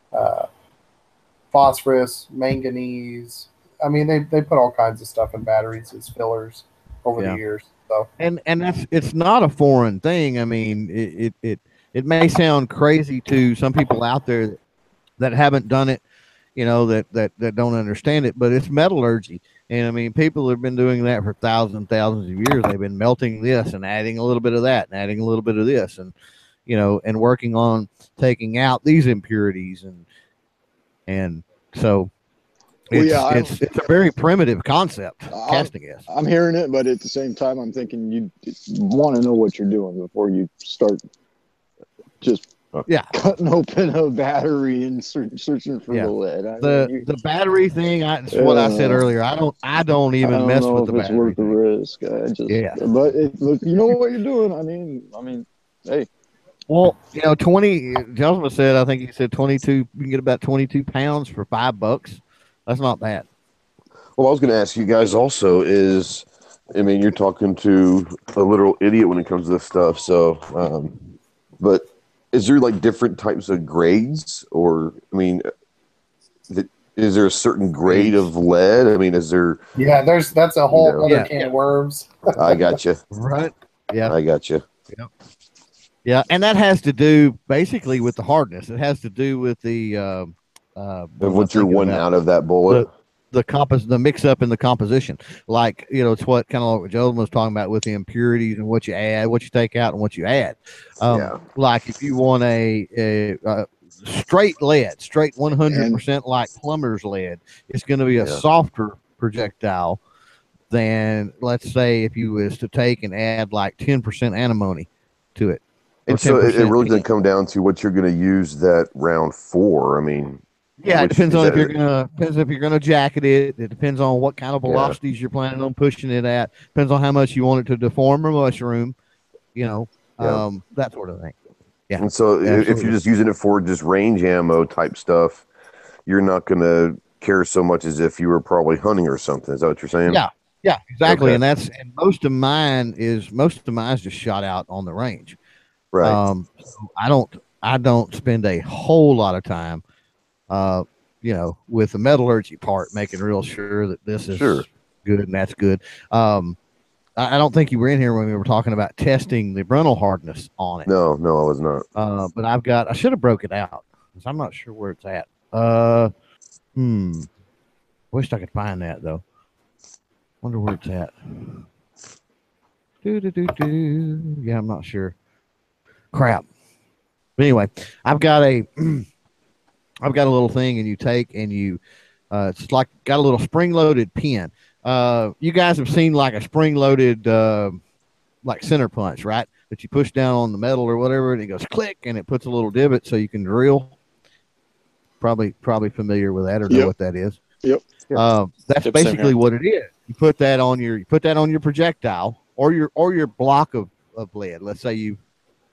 phosphorus, manganese. I mean, they put all kinds of stuff in batteries as fillers over the years. So and it's not a foreign thing. I mean, it may sound crazy to some people out there that haven't done it, that don't understand it, but it's metallurgy. And I mean, people have been doing that for thousands and thousands of years. They've been melting this and adding a little bit of that and adding a little bit of this, and and working on taking out these impurities, and so It's, yeah, it's a very primitive concept. Casting is. I'm hearing it, but at the same time, I'm thinking you want to know what you're doing before you start just cutting open a battery and searching for the lead. The battery thing. That's what I said earlier. I don't even mess with the battery. It's worth the risk. But look, you know what you're doing. I mean, hey. Well, 20. Gentleman said. I think he said 22. You can get about 22 pounds for $5. That's not bad. Well, I was going to ask you guys also is, I mean, you're talking to a literal idiot when it comes to this stuff. So, but is there like different types of grades, or I mean, is there a certain grade of lead? I mean, is there? Yeah, that's a whole other can of worms. I got you. Right. Yeah, I got you. Yeah. Yeah, and that has to do basically with the hardness. It has to do with the what you're wanting out of that bullet. The mix up in the composition. Like, it's what kind of like what Joe was talking about with the impurities and what you add, what you take out, and what you add. Like if you want a straight lead, straight 100% like plumber's lead, it's going to be a softer projectile than, let's say, if you was to take and add like 10% antimony to it. And so it really doesn't come down to what you're going to use that round for. I mean, it depends on if you're gonna jacket it. It depends on what kind of velocities you're planning on pushing it at. Depends on how much you want it to deform or mushroom. That sort of thing. Yeah. And so if you're just using it for just range ammo type stuff, you're not going to care so much as if you were probably hunting or something. Is that what you're saying? Yeah, exactly. Okay. And most of mine is just shot out on the range. Right. So I don't spend a whole lot of time, with the metallurgy part, making real sure that this is good and that's good. I don't think you were in here when we were talking about testing the Brenel hardness on it. No, I was not. But I should have broke it out because I'm not sure where it's at. Wish I could find that though. Wonder where it's at. Yeah, I'm not sure. Crap. But anyway, I've got a little thing, and you take and you, it's like got a little spring-loaded pin. You guys have seen like a spring-loaded, like center punch, right? That you push down on the metal or whatever, and it goes click, and it puts a little divot so you can drill. Probably familiar with that or know what that is. Yep. That's basically what it is. You put that on your projectile or your block of lead. Let's say you've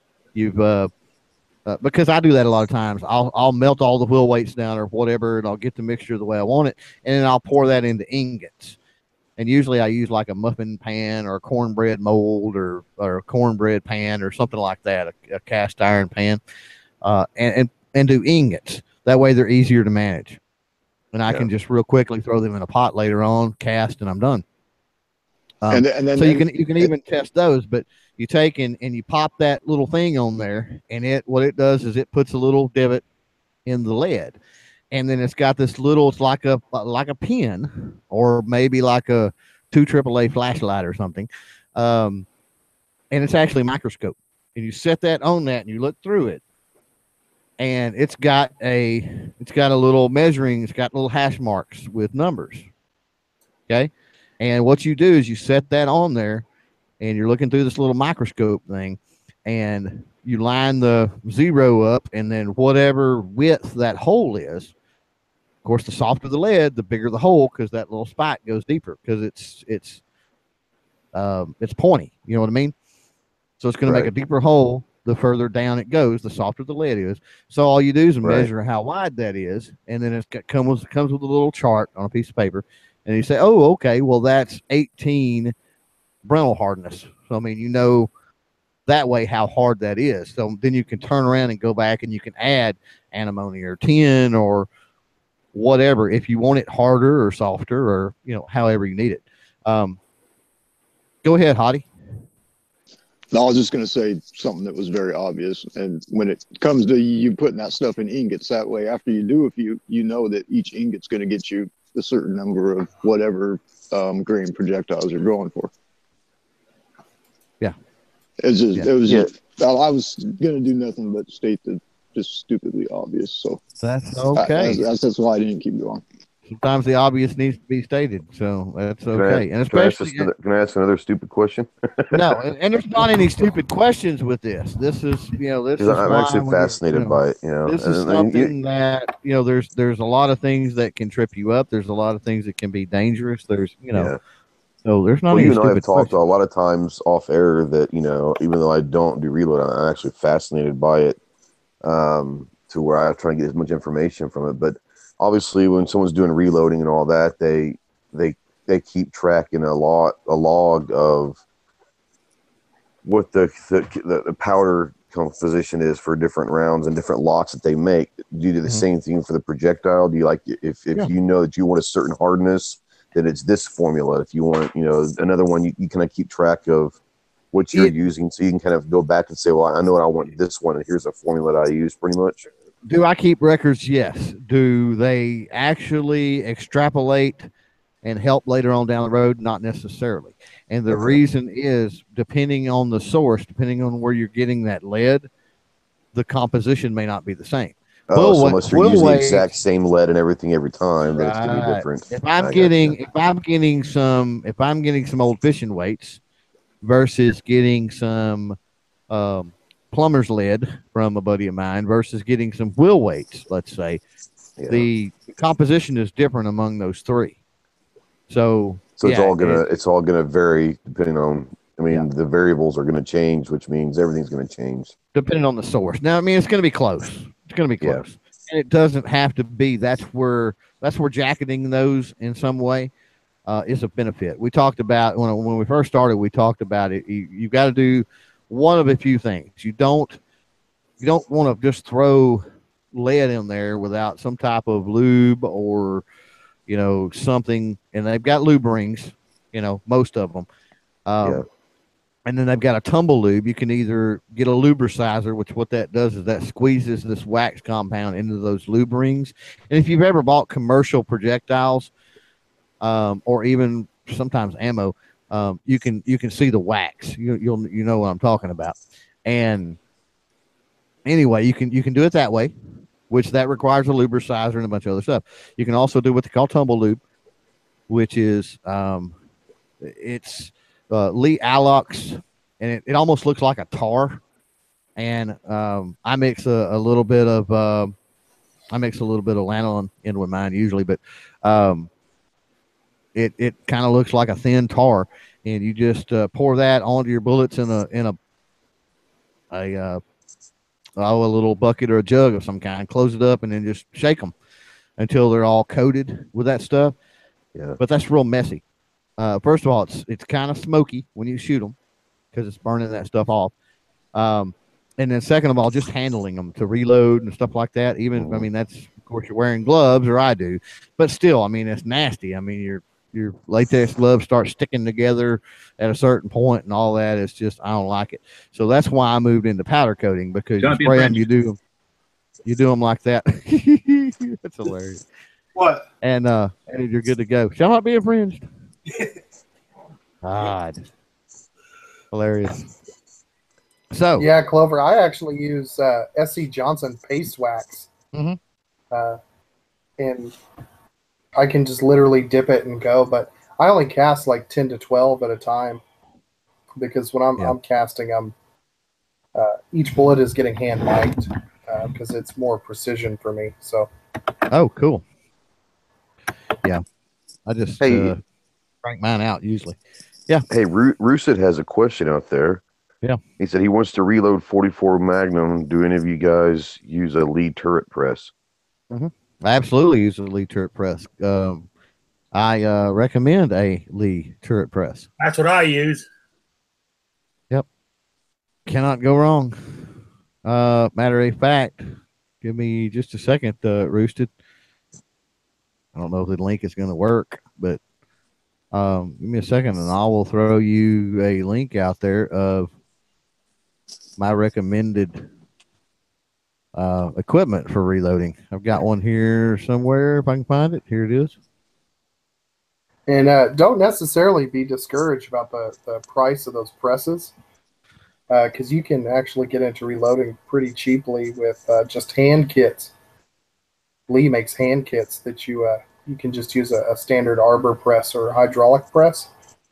because I do that a lot of times. I'll melt all the wheel weights down or whatever, and I'll get the mixture the way I want it, and then I'll pour that into ingots. And usually I use like a muffin pan or a cornbread mold or a cornbread pan or something like that, a cast iron pan, and do ingots. That way they're easier to manage, and I can just real quickly throw them in a pot later on, cast, and I'm done. And then you can even test those, but you take and you pop that little thing on there, and what it does is it puts a little divot in the lead, and then it's got this little, it's like a pin or maybe like a 2 AAA flashlight or something, and it's actually a microscope, and you set that on that and you look through it, and it's got a little measuring, it's got little hash marks with numbers. Okay. And what you do is you set that on there, and you're looking through this little microscope thing, and you line the 0 up, and then whatever width that hole is. Of course, the softer the lead, the bigger the hole, because that little spike goes deeper because it's pointy. You know what I mean? So it's going to make a deeper hole. The further down it goes, the softer the lead is. So all you do is measure how wide that is, and then it comes with a little chart on a piece of paper, and you say, "Oh, okay, well that's 18 Brenel hardness." So I mean, that way how hard that is. So then you can turn around and go back and you can add antimony or tin or whatever if you want it harder or softer or however you need it. Go ahead, Hottie. No, I was just going to say something that was very obvious. And when it comes to you putting that stuff in ingots, that way, after you do a few, you know that each ingot's going to get you a certain number of whatever grain projectiles you're going for. Yeah. It was just, I was going to do nothing but state the just stupidly obvious. So that's okay. That's why I didn't keep going. sometimes the obvious needs to be stated, so that's okay. And Can I especially ask another stupid question? no, and there's not any stupid questions with this. This is this is I'm why actually when you're, fascinated by it. You know, this is something that there's a lot of things that can trip you up. There's a lot of things that can be dangerous. There's yeah. so there's not Well, any you and I have stupid talked a questions. lot of times off air that even though I don't do reload, I'm actually fascinated by it. To where I try to get as much information from it. But obviously, when someone's doing reloading and all that, they keep track in a log of what the powder composition is for different rounds and different lots that they make. Do you do the same thing for the projectile? Do you like if you know that you want a certain hardness, that it's this formula? If you want another one, you kind of keep track of what you're using, so you can kind of go back and say, well, I know what I want this one, and here's a formula that I use pretty much. Do I keep records? Yes. Do they actually extrapolate and help later on down the road? Not necessarily. And the reason is, depending on the source, depending on where you're getting that lead, the composition may not be the same. So unless you're using the exact same lead and everything every time, that's going to be different. If I'm getting some old fishing weights versus getting some plumber's lead from a buddy of mine versus getting some wheel weights, let's say, the composition is different among those three. So it's all gonna vary depending on. The variables are going to change, which means everything's going to change depending on the source. Now, it's going to be close. It's going to be close, and it doesn't have to be. That's where jacketing those in some way is a benefit. We talked about when we first started. We talked about it. You've got to do one of a few things. You don't want to just throw lead in there without some type of lube or something. And they've got lube rings, most of them. And then they've got a tumble lube. You can either get a lubricizer, which what that does is that squeezes this wax compound into those lube rings. And if you've ever bought commercial projectiles, or even sometimes ammo, you can see the wax. You know what I'm talking about. And anyway, you can do it that way, which that requires a lubricizer and a bunch of other stuff. You can also do what they call tumble lube, which is it's Lee Alox, and it almost looks like a tar. And I mix a little bit of lanolin in with mine usually, but it kind of looks like a thin tar, and you just pour that onto your bullets in a little bucket or a jug of some kind, close it up, and then just shake them until they're all coated with that stuff. Yeah. But that's real messy. First of all, it's kind of smoky when you shoot them because it's burning that stuff off. And then second of all, just handling them to reload and stuff like that. Even, that's, of course, you're wearing gloves, or I do, but still, it's nasty. Your latex gloves start sticking together at a certain point and all that. It's just, I don't like it. So that's why I moved into powder coating, because you spray them, you do them like that. That's hilarious. What? And you're good to go. Shall not be infringed. God. Hilarious. So yeah, Clover, I actually use SC Johnson paste wax. Mm-hmm. And I can just literally dip it and go, but I only cast like 10 to 12 at a time, because when I'm casting, each bullet is getting hand mic'd because it's more precision for me. So. Oh, cool. Yeah, I just crank mine out usually. Yeah. Hey, Russet has a question out there. Yeah. He said he wants to reload 44 Magnum. Do any of you guys use a Lee turret press? Mm-hmm. I absolutely use a Lee turret press. I recommend a Lee turret press. That's what I use. Yep. Cannot go wrong. Matter of fact, give me just a second, Roosted. I don't know if the link is going to work, but give me a second and I will throw you a link out there of my recommended equipment for reloading. I've got one here somewhere if I can find it. Here it is. And don't necessarily be discouraged about the price of those presses, because you can actually get into reloading pretty cheaply with just hand kits. Lee makes hand kits that you you can just use a standard arbor press or hydraulic press.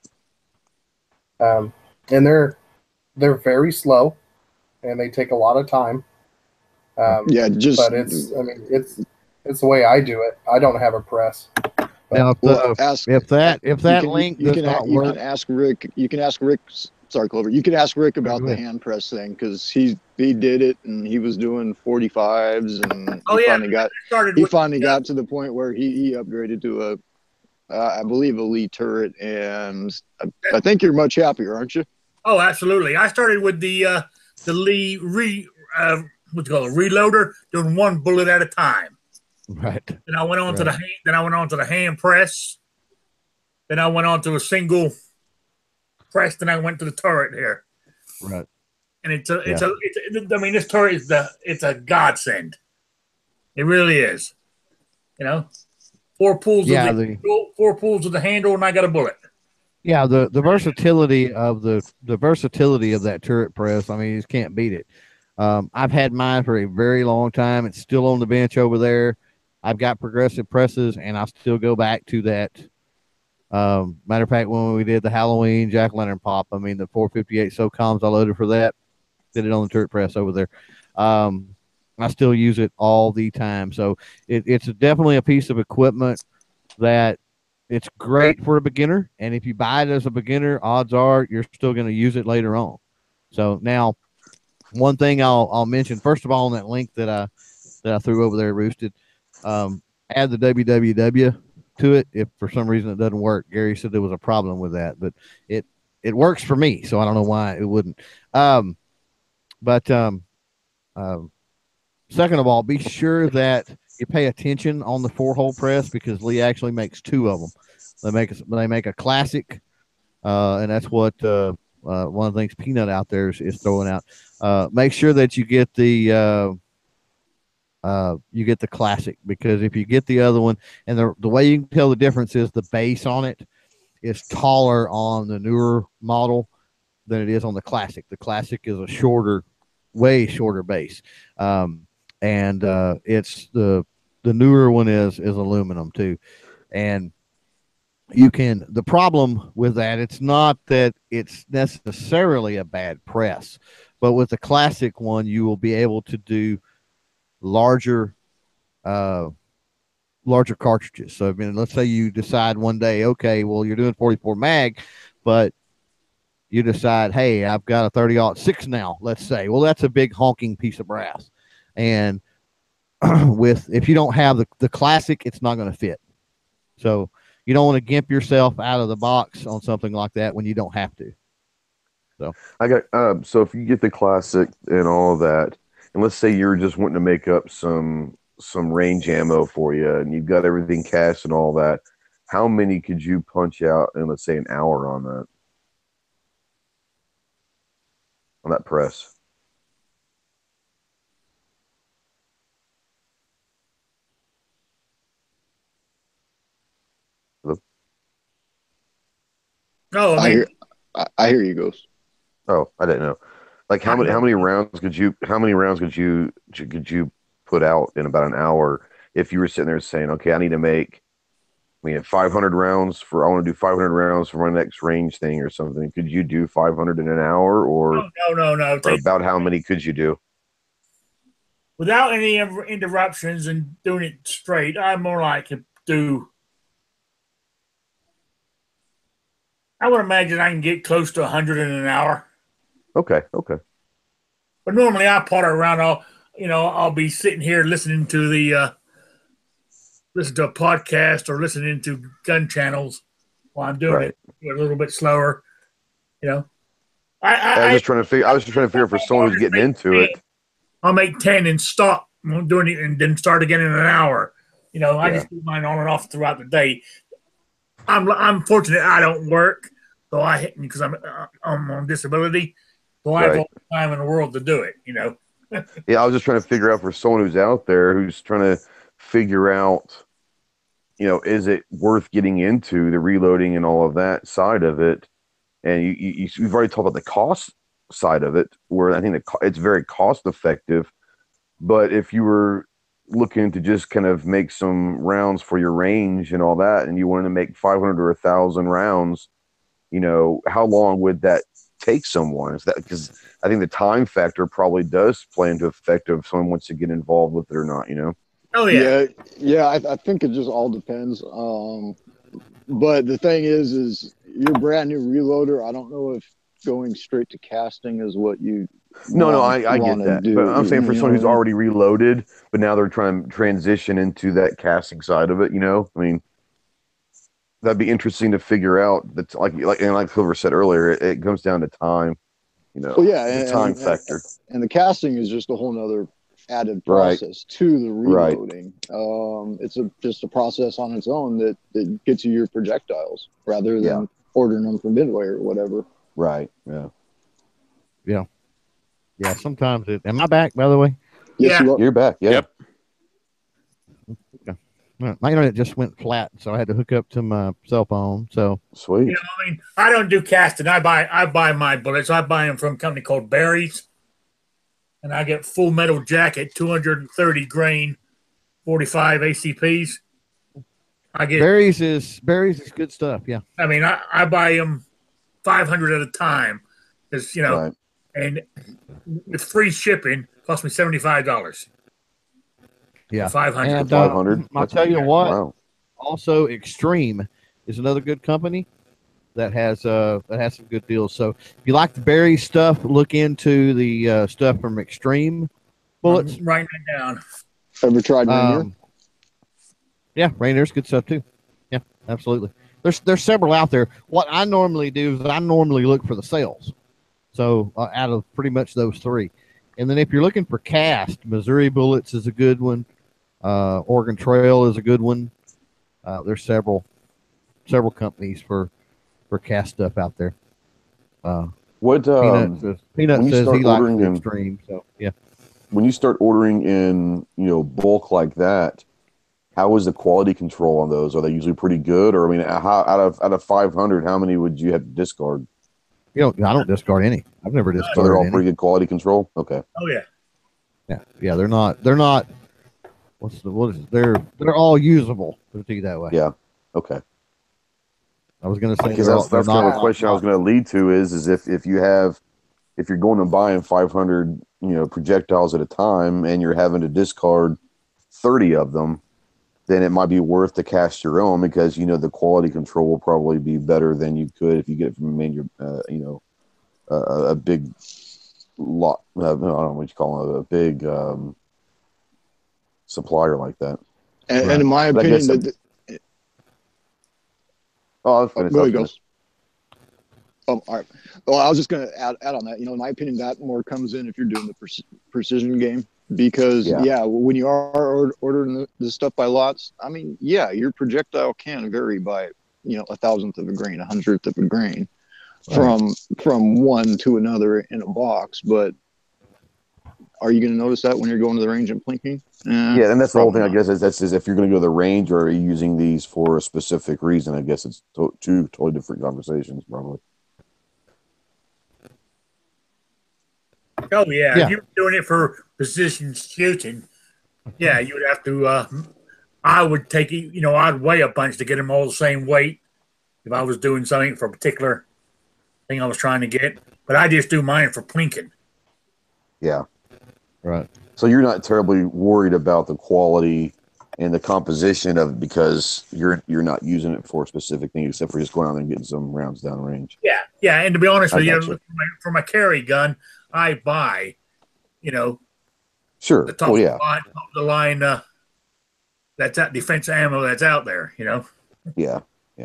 And they're very slow, and they take a lot of time. Yeah, just but it's the way I do it. I don't have a press. Now, if that you link can, does you can, not you work, can ask Rick. You can ask Rick. Sorry, Clover. You can ask Rick about go the ahead. hand press thing because he did it and he was doing 45s and he finally got to the point where he upgraded to I believe a Lee turret, and I think you're much happier, aren't you? Oh, absolutely. I started with the Lee reloader, doing one bullet at a time. right? Then I went on to the hand press. Then I went on to a single press. Then I went to the turret here. Right. And it's this turret it's a godsend. It really is. You know, 4 pulls of the handle, and I got a bullet. Yeah, the versatility of the versatility of that turret press. I mean, you just can't beat it. I've had mine for a very long time. It's still on the bench over there. I've got progressive presses, and I still go back to that. Matter of fact, when we did the Halloween jack-o'-lantern pop, I mean, the 458 SOCOMs I loaded for that, did it on the turret press over there. I still use it all the time. So it's definitely a piece of equipment that it's great for a beginner. And if you buy it as a beginner, odds are you're still going to use it later on. So now, one thing I'll mention, first of all, on that link that I threw over there, Roosted, add the www to it. If for some reason it doesn't work, Gary said there was a problem with that, but it works for me, so I don't know why it wouldn't. Second of all, be sure that you pay attention on the 4-hole press because Lee actually makes 2 of them. They make a classic, and that's what one of the things Peanut out there is throwing out. Make sure that you get the classic, because if you get the other one, and the way you can tell the difference is the base on it is taller on the newer model than it is on the classic. The classic is a way shorter base. And it's the newer one is aluminum too. And the problem with that, it's not that it's necessarily a bad press, but with the classic one, you will be able to do larger cartridges. So I mean, let's say you decide one day, okay, well, you're doing 44 mag, but you decide, hey, I've got a 30-06 now, let's say. Well, that's a big honking piece of brass. And if you don't have the classic, it's not going to fit. So you don't want to gimp yourself out of the box on something like that when you don't have to. So so if you get the classic and all of that, and let's say you're just wanting to make up some range ammo for you, and you've got everything cast and all that, how many could you punch out in, let's say, an hour on that press? No, I hear you, Ghost. Oh, I didn't know. Like how many rounds could you put out in about an hour if you were sitting there saying, okay, I need to make 500 rounds I want to do 500 rounds for my next range thing or something. Could you do 500 in an hour, or no. Or about how many could you do? Without any interruptions and doing it straight, I'm more like to do. I would imagine I can get close to 100 in an hour. Okay. But normally I potter around. I'll be sitting here listening to listen to a podcast or listening to gun channels while I'm doing it a little bit slower. I was just trying to figure for someone who's getting into it. I'll make 10 and stop doing it and then start again in an hour. I just do mine on and off throughout the day. I'm fortunate I don't work, so because I'm on disability, so I have all the time in the world to do it. Yeah, I was just trying to figure out for someone who's out there who's trying to figure out, is it worth getting into the reloading and all of that side of it? And you've already talked about the cost side of it, where I think it's very cost effective. But if you were looking to just kind of make some rounds for your range and all that, and you wanted to make 500 or 1,000 rounds, how long would that take someone? Is that because I think the time factor probably does play into effect if someone wants to get involved with it or not, Oh yeah. I think it just all depends. But the thing is you're a brand new reloader. I don't know if going straight to casting is what you. No, I get that. Do, but I'm saying for someone who's already reloaded, but now they're trying to transition into that casting side of it, I mean, that'd be interesting to figure out. That's like Silver said earlier, it comes down to time, Well, yeah, the time factor. And the casting is just a whole nother added process to the reloading. It's just a process on its own that gets you your projectiles rather than ordering them from Midway or whatever. Right. Yeah. Yeah, sometimes am I back, by the way? Yes, Yeah. You're back. Yeah. Yep. My internet just went flat, so I had to hook up to my cell phone. So Sweet. I mean, I don't do casting. I buy my bullets. I buy them from a company called Barry's, and I get full metal jacket, 230 grain, 45 ACPs. I get Barry's is good stuff. Yeah. I mean, I buy them 500 at a time, because Right. and with free shipping, cost me $75. Yeah. 500. And 500. I'll tell you what. Wow. Also, Extreme is another good company that has some good deals. So if you like the Barry stuff, look into the stuff from Extreme bullets. I'm writing it down. Ever tried Rainier? Yeah, Rainier's good stuff too. Yeah, absolutely. There's several out there. What I normally do is I normally look for the sales. So out of pretty much those three, and then if you're looking for cast, Missouri Bullets is a good one. Oregon Trail is a good one. There's several companies for cast stuff out there. What Peanut when you says start he likes ordering the them- Extreme. So yeah. when you start ordering in, bulk like that, how is the quality control on those? Are they usually pretty good? Or I mean, how, out of 500, how many would you have to discard? I don't discard any. I've never So discarded they're all any. pretty good quality control. Okay. Oh yeah. Yeah, they're not. They're all usable. Let's do it that way. Yeah. Okay. I was going to say Because they're that's they're kind of not- a question I was going to lead to is if you're going to buying 500 projectiles at a time and you're having to discard 30 of them, then it might be worth to cast your own because the quality control will probably be better than you could if you get it from a big lot. I don't know what you call it, a big supplier like that. And in my But I opinion, guess I'll finish. there you go. Oh, all right. Well, I was just going to add on that. In my opinion, that more comes in if you're doing the precision game because, when you are ordering the stuff by lots, I mean, your projectile can vary by, a thousandth of a grain, 100th of a grain from one to another in a box. But are you going to notice that when you're going to the range and plinking? Yeah, and that's the whole thing, I guess, is if you're going to go to the range or are you using these for a specific reason, I guess it's two totally different conversations, probably. Oh yeah. Yeah. If you were doing it for precision shooting, you would have to. I would take it. I'd weigh a bunch to get them all the same weight. If I was doing something for a particular thing I was trying to get, but I just do mine for plinking. Yeah. Right. So you're not terribly worried about the quality and the composition of it because you're not using it for a specific thing except for just going out and getting some rounds down range. Yeah. And to be honest I with you, gotcha. for my carry gun, I buy, Sure. the top of the line that's that defense ammo that's out there. Yeah.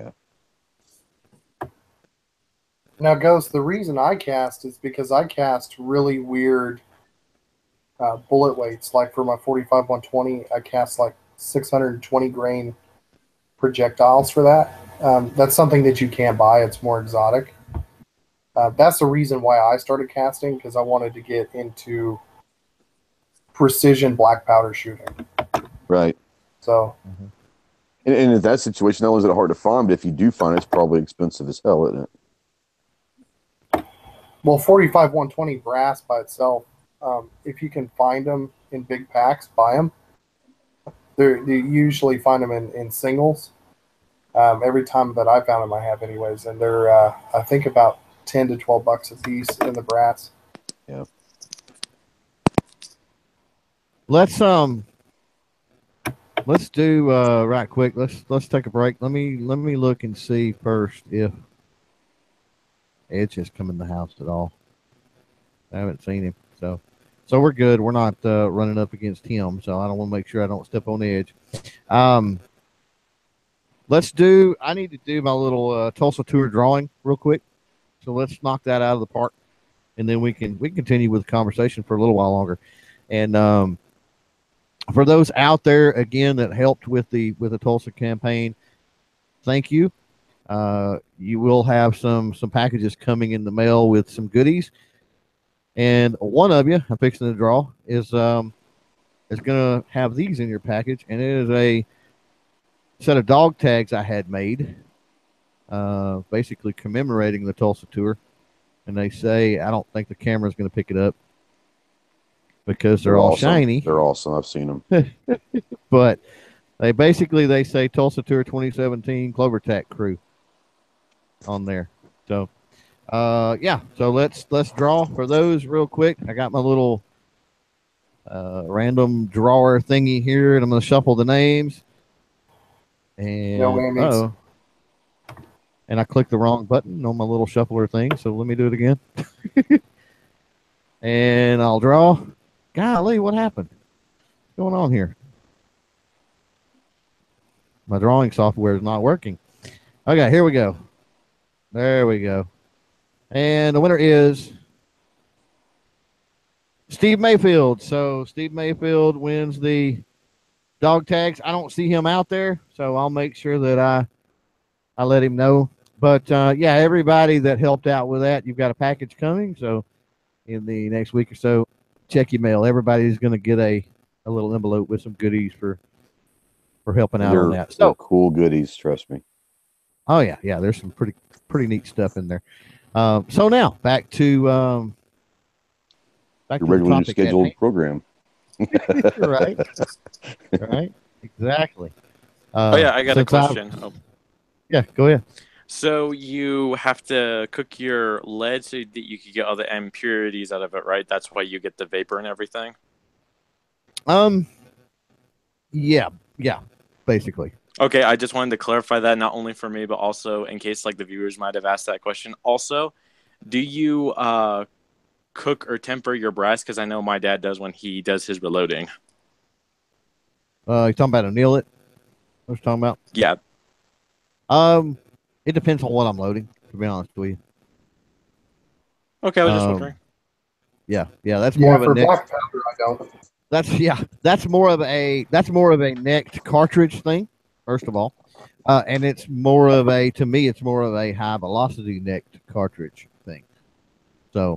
Now, Ghost, the reason I cast is because I cast really weird bullet weights. Like for my 45 120, I cast like 620 grain projectiles for that. That's something that you can't buy. It's more exotic. That's the reason why I started casting, because I wanted to get into precision black powder shooting. Right. So, And in that situation, not only is it hard to find, but if you do find it, it's probably expensive as hell, isn't it? well, 45 120 brass by itself, if you can find them in big packs, buy them. You usually find them in singles. Every time that I found them, I have anyways, and they're I think about $10 to $12 a piece in the brass. Yeah. Let's do right quick. Let's take a break. Let me look and see first if Edge has come in the house at all. I haven't seen him, so we're good. We're not running up against him, so I don't want to make sure I don't step on Edge. I need to do my little Tulsa tour drawing real quick. So let's knock that out of the park, and then we can continue with the conversation for a little while longer. And for those out there again that helped with the Tulsa campaign, thank you. You will have some packages coming in the mail with some goodies, and one of you I'm fixing to draw is going to have these in your package, and it is a set of dog tags I had made, basically commemorating the Tulsa tour. And they say I don't think the camera's going to pick it up because they're all awesome. shiny. They're awesome. I've seen them. But they say Tulsa Tour 2017 CloverTac crew on there. So yeah, so let's draw for those real quick. I got my little random drawer thingy here, and I'm going to shuffle the names. And No whammies. And I clicked the wrong button on my little shuffler thing, so let me do it again. And I'll draw. Golly, what happened? What's going on here? My drawing software is not working. Okay, here we go. There we go. And the winner is Steve Mayfield. So Steve Mayfield wins the dog tags. I don't see him out there, so I'll make sure that I let him know. But yeah, everybody that helped out with that, you've got a package coming. So in the next week or so, check your mail. Everybody's going to get a little envelope with some goodies for helping out on that. So cool goodies, trust me. Oh yeah, there's some pretty neat stuff in there. So now back to your regularly scheduled program. Right. Right. Exactly. Oh yeah, I got a question. Yeah, go ahead. So you have to cook your lead so that you can get all the impurities out of it, right? That's why you get the vapor and everything. Yeah, basically. Okay, I just wanted to clarify that, not only for me, but also in case like the viewers might have asked that question. Also, do you cook or temper your brass? Because I know my dad does when he does his reloading. You talking about anneal it? What you talking about? Yeah. It depends on what I'm loading, to be honest with you. Okay, I was just wondering. Yeah, that's more of a next. Black powder, I don't. That's more of a necked cartridge thing. First of all, and it's more of a high velocity necked cartridge thing. So,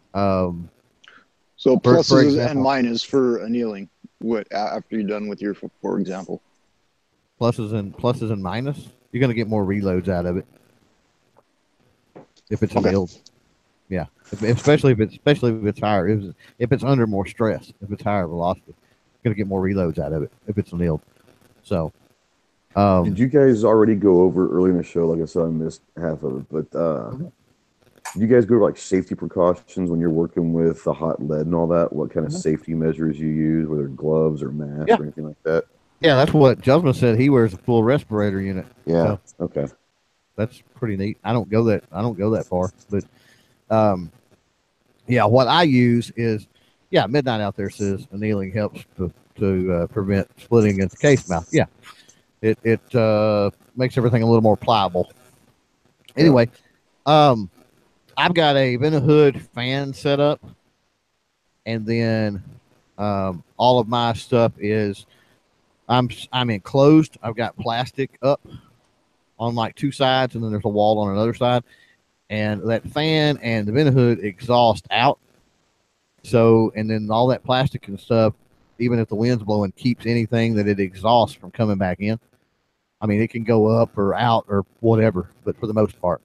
so pluses and minuses for annealing. What after you're done with your, for example, pluses and minus. You're going to get more reloads out of it if it's annealed. Yeah, especially if it's higher. If it's under more stress, if it's higher velocity, you're going to get more reloads out of it if it's annealed. So. Did you guys already go over early in the show? Like I said, I missed half of it, but did you guys go over like safety precautions when you're working with the hot lead and all that? What kind of safety measures you use, whether gloves or masks or anything like that? Yeah, that's what Justin said. He wears a full respirator unit. Yeah. So okay. That's pretty neat. I don't go that far, but yeah, what I use is Midnight out there says annealing helps to prevent splitting in the case mouth. Yeah. It makes everything a little more pliable. Anyway, I've got a Ventahood fan set up, and then all of my stuff is I'm enclosed. I've got plastic up on like two sides, and then there's a wall on another side, and that fan and the Ventahood exhaust out. So, and then all that plastic and stuff, even if the wind's blowing, keeps anything that it exhausts from coming back in. I mean, it can go up or out or whatever, but for the most part,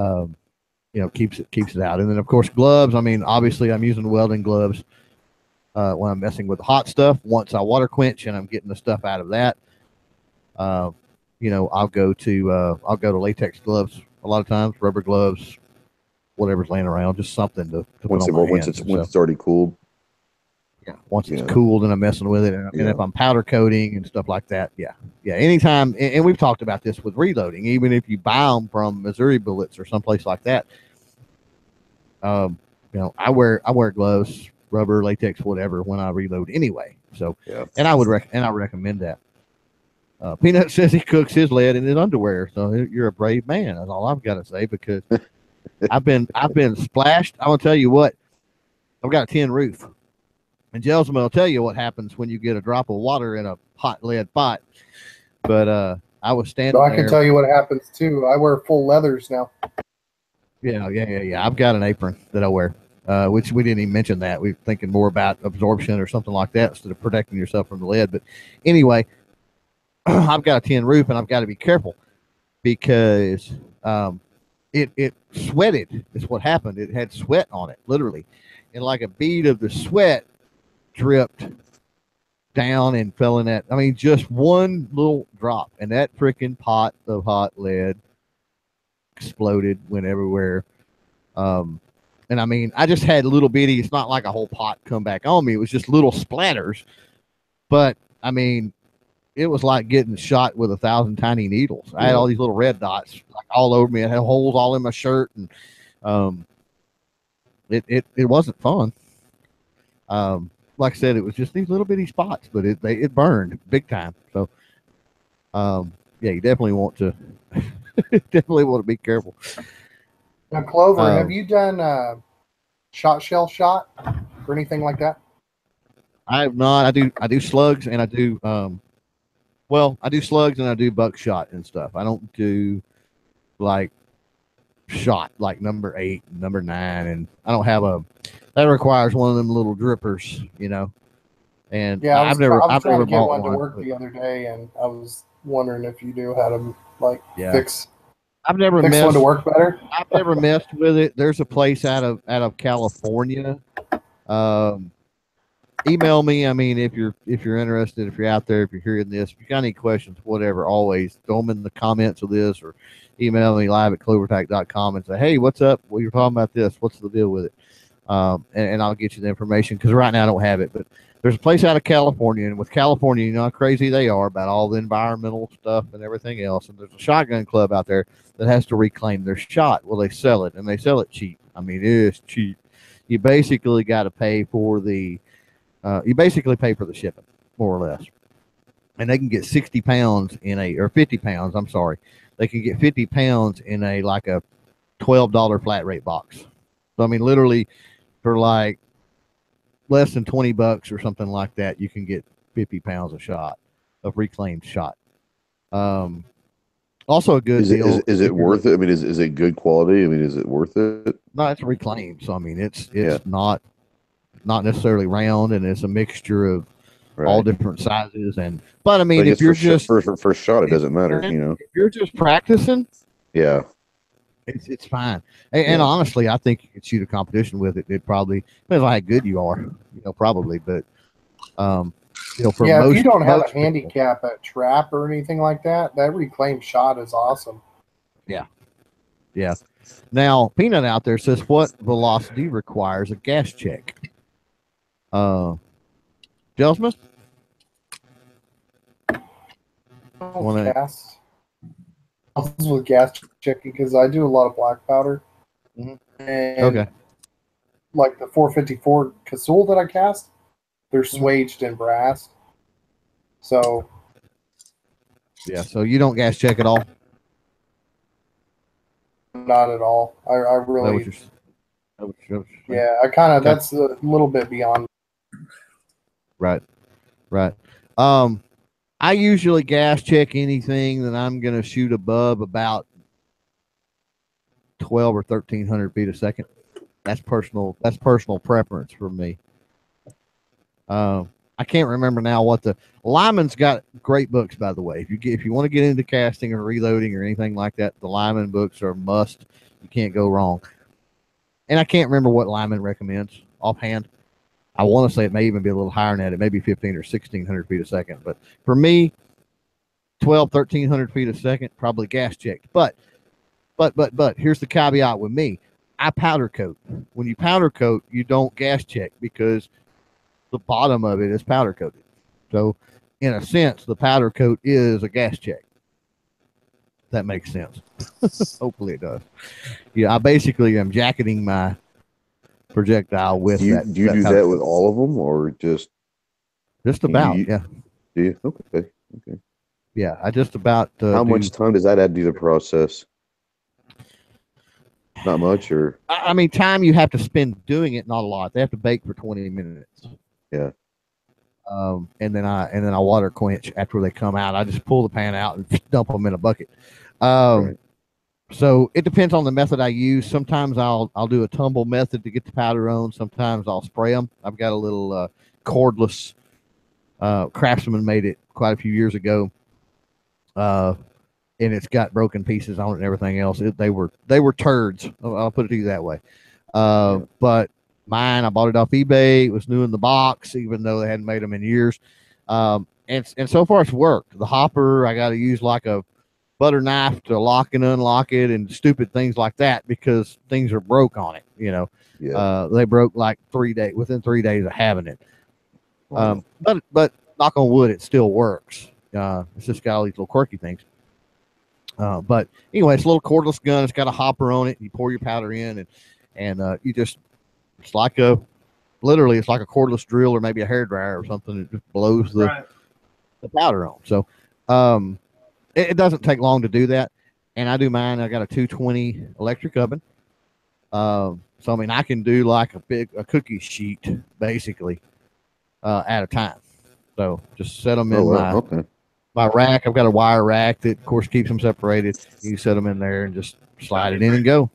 keeps it out. And then of course gloves. I mean, obviously I'm using welding gloves. when I'm messing with the hot stuff. Once I water quench and I'm getting the stuff out of that, I'll go to latex gloves a lot of times, rubber gloves, whatever's laying around, just something to put on my hands. Once it's already cooled. Yeah, once it's cooled and I'm messing with it, and if I'm powder coating and stuff like that, anytime. And we've talked about this with reloading. Even if you buy them from Missouri Bullets or someplace like that, I wear gloves, rubber, latex, whatever when I reload anyway. So, and I would recommend that. Peanut says he cooks his lead in his underwear, so you're a brave man. That's all I've got to say, because I've been splashed. I'm gonna tell you what, I've got a tin roof. And Gelsman will tell you what happens when you get a drop of water in a hot lead pot. But I was standing there. I can tell you what happens too. I wear full leathers now. Yeah. I've got an apron that I wear, which we didn't even mention that. We're thinking more about absorption or something like that instead of protecting yourself from the lead. But anyway, I've got a tin roof, and I've got to be careful because it sweated. Is what happened. It had sweat on it, literally, and like a bead of the sweat dripped down and fell in that. I mean, just one little drop, and that freaking pot of hot lead exploded, went everywhere. And I mean, I just had little bitty. It's not like a whole pot come back on me. It was just little splatters. But I mean, it was like getting shot with 1,000 tiny needles. I had all these little red dots like all over me. I had holes all in my shirt, and it wasn't fun. Like I said, it was just these little bitty spots, but it burned big time. So, you definitely want to be careful. Now, Clover, have you done shot shell shot or anything like that? I have not. I do slugs, and I do I do slugs and I do buckshot and stuff. I don't do like shot like number 8, number 9, and I don't have that requires one of them little drippers, And I've never bought to get one to work the other day, and I was wondering if you knew how to fix. I've never fix one to work better. I've never messed with it. There's a place out of California. Email me. I mean, if you're interested, if you're out there, if you're hearing this, if you got any questions, whatever, always throw them in the comments of this, or email me live@clovertac.com and say, hey, what's up? Well, you're talking about this. What's the deal with it? And I'll get you the information, because right now I don't have it. But there's a place out of California, and with California, you know how crazy they are about all the environmental stuff and everything else. And there's a shotgun club out there that has to reclaim their shot. Well, they sell it, and they sell it cheap. I mean, it is cheap. You basically got to pay for the shipping, more or less. And they can get 60 pounds or 50 pounds. I'm sorry. They can get 50 pounds in a $12 flat rate box. So, I mean, literally for like less than $20 or something like that, you can get 50 pounds of reclaimed shot. Also a good deal. Is it worth it? I mean, is it good quality? I mean, is it worth it? No, it's reclaimed. So, I mean, it's not necessarily round, and it's a mixture of all different sizes. But I mean, if you're just for shot, it doesn't matter, If you're just practicing, it's fine. And honestly, I think you could shoot a competition with it. It probably depends on how good you are, probably. But for most, if you don't have a handicap at trap or anything like that, that reclaimed shot is awesome. Yeah. Now, Peanut out there says, what velocity requires a gas check? Gelsman? Gas. With gas checking, because I do a lot of black powder. Mm-hmm. And like the 454 Casull that I cast, they're swaged in brass. So so you don't gas check at all? Not at all. I really I kind of that's a little bit beyond. Right. I usually gas check anything that I'm going to shoot above about 12 or 1,300 feet a second. That's personal preference for me. I can't remember now what Lyman's got great books, by the way. If you want to get into casting or reloading or anything like that, the Lyman books are a must. You can't go wrong. And I can't remember what Lyman recommends offhand. I want to say it may even be a little higher than that. It may be 15 or 1600 feet a second. But for me, 1300 feet a second, probably gas checked. But here's the caveat with me. I powder coat. When you powder coat, you don't gas check because the bottom of it is powder coated. So in a sense, the powder coat is a gas check. That makes sense. Hopefully it does. Yeah, I basically am jacketing my projectile with that. Do you do that with all of them, or just about? Yeah. Do you? Okay. Yeah, I just about. How much time does that add to the process? Not much, or I mean, time you have to spend doing it, not a lot. They have to bake for 20 minutes. Yeah. And then I water quench after they come out. I just pull the pan out and dump them in a bucket. Right. So it depends on the method I use. Sometimes I'll do a tumble method to get the powder on. Sometimes I'll spray them. I've got a little cordless. Craftsman made it quite a few years ago, and it's got broken pieces on it and everything else. They were turds. I'll put it to you that way. But mine, I bought it off eBay. It was new in the box, even though they hadn't made them in years. And so far it's worked. The hopper, I got to use like a butter knife to lock and unlock it and stupid things like that because things are broke on it. You know, they broke like within 3 days of having it. Wow. But knock on wood, it still works. It's just got all these little quirky things. But anyway, it's a little cordless gun. It's got a hopper on it. You pour your powder in and you just, it's like literally it's like a cordless drill or maybe a hairdryer or something. It just blows the powder on. So, it doesn't take long to do that. And I do mine. I got a 220 electric oven. So, I mean, I can do like a cookie sheet basically, at a time. So just set them in my rack. I've got a wire rack that of course keeps them separated. You set them in there and just slide it in and go.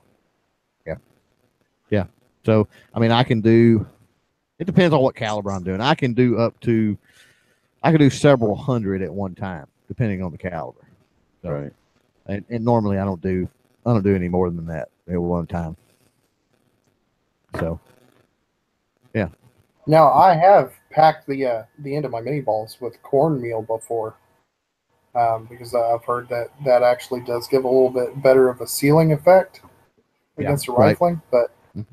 Yeah. So, I mean, I can do, it depends on what caliber I'm doing. I can do several hundred at one time, depending on the caliber. So, right. And normally I don't do any more than that at one time. So, yeah. Now I have packed the end of my mini balls with cornmeal before, because I've heard that actually does give a little bit better of a sealing effect against the rifling. But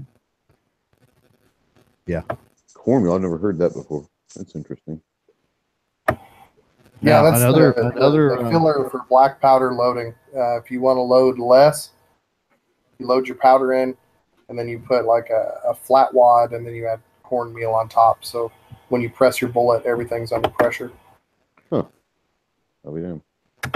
yeah, cornmeal. I've never heard that before. That's interesting. Yeah, that's another the filler for black powder loading. If you want to load less, you load your powder in, and then you put like a flat wad, and then you add cornmeal on top. So when you press your bullet, everything's under pressure. Huh. I'll be damned.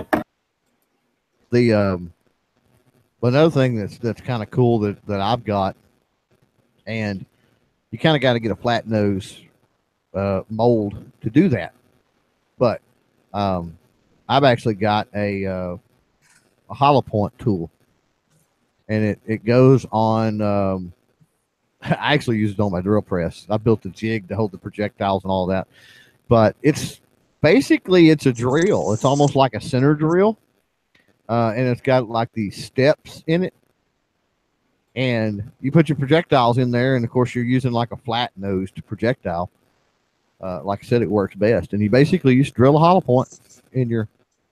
Another thing that's kind of cool that I've got, and you kind of got to get a flat nose mold to do that, but I've actually got a hollow point tool, and it goes on. I actually use it on my drill press. I built a jig to hold the projectiles and all that, but it's basically a drill. It's almost like a center drill, and it's got like these steps in it, and you put your projectiles in there, and of course you're using like a flat nosed projectile. Like I said, it works best, and you basically just drill a hollow point in your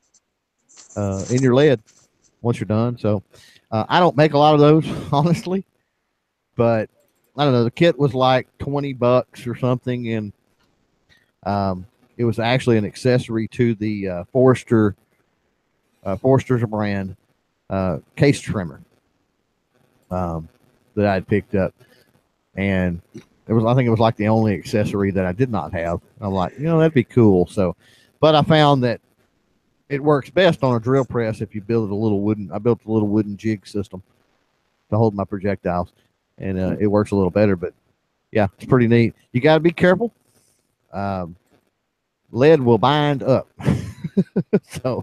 lead once you're done. So I don't make a lot of those, honestly, but I don't know. The kit was like $20 or something, and it was actually an accessory to the Forster's brand case trimmer that I'd picked up, and I think it was like the only accessory that I did not have. I'm like, that'd be cool. So, but I found that it works best on a drill press if you build I built a little wooden jig system to hold my projectiles, and it works a little better. But yeah, it's pretty neat. You got to be careful. Lead will bind up. So,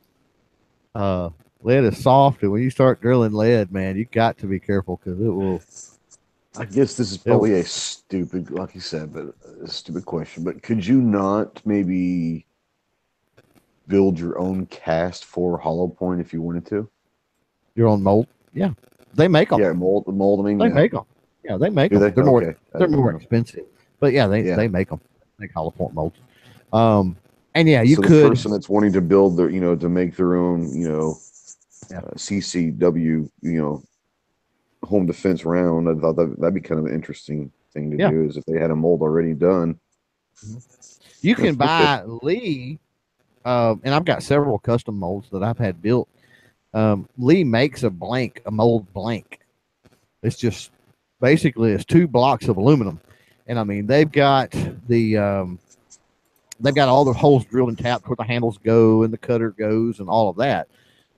lead is soft, and when you start drilling lead, man, you got to be careful because it will. I guess this is probably a stupid, like you said, but a stupid question. But could you not maybe build your own cast for hollow point if you wanted to? Your own mold? Yeah, they make them. Yeah, mold. I mean, they make them. Yeah, they make them. They're more expensive. But yeah, they make them. Make hollow point molds. And yeah, you so could. the person that's wanting to build their, to make their own, CCW, home defense round. I thought that'd be kind of an interesting thing to do, is if they had a mold already done. You can buy Lee, and I've got several custom molds that I've had built. Lee makes a mold blank. It's just basically it's 2 blocks of aluminum, and I mean they've got all the holes drilled and tapped where the handles go and the cutter goes and all of that.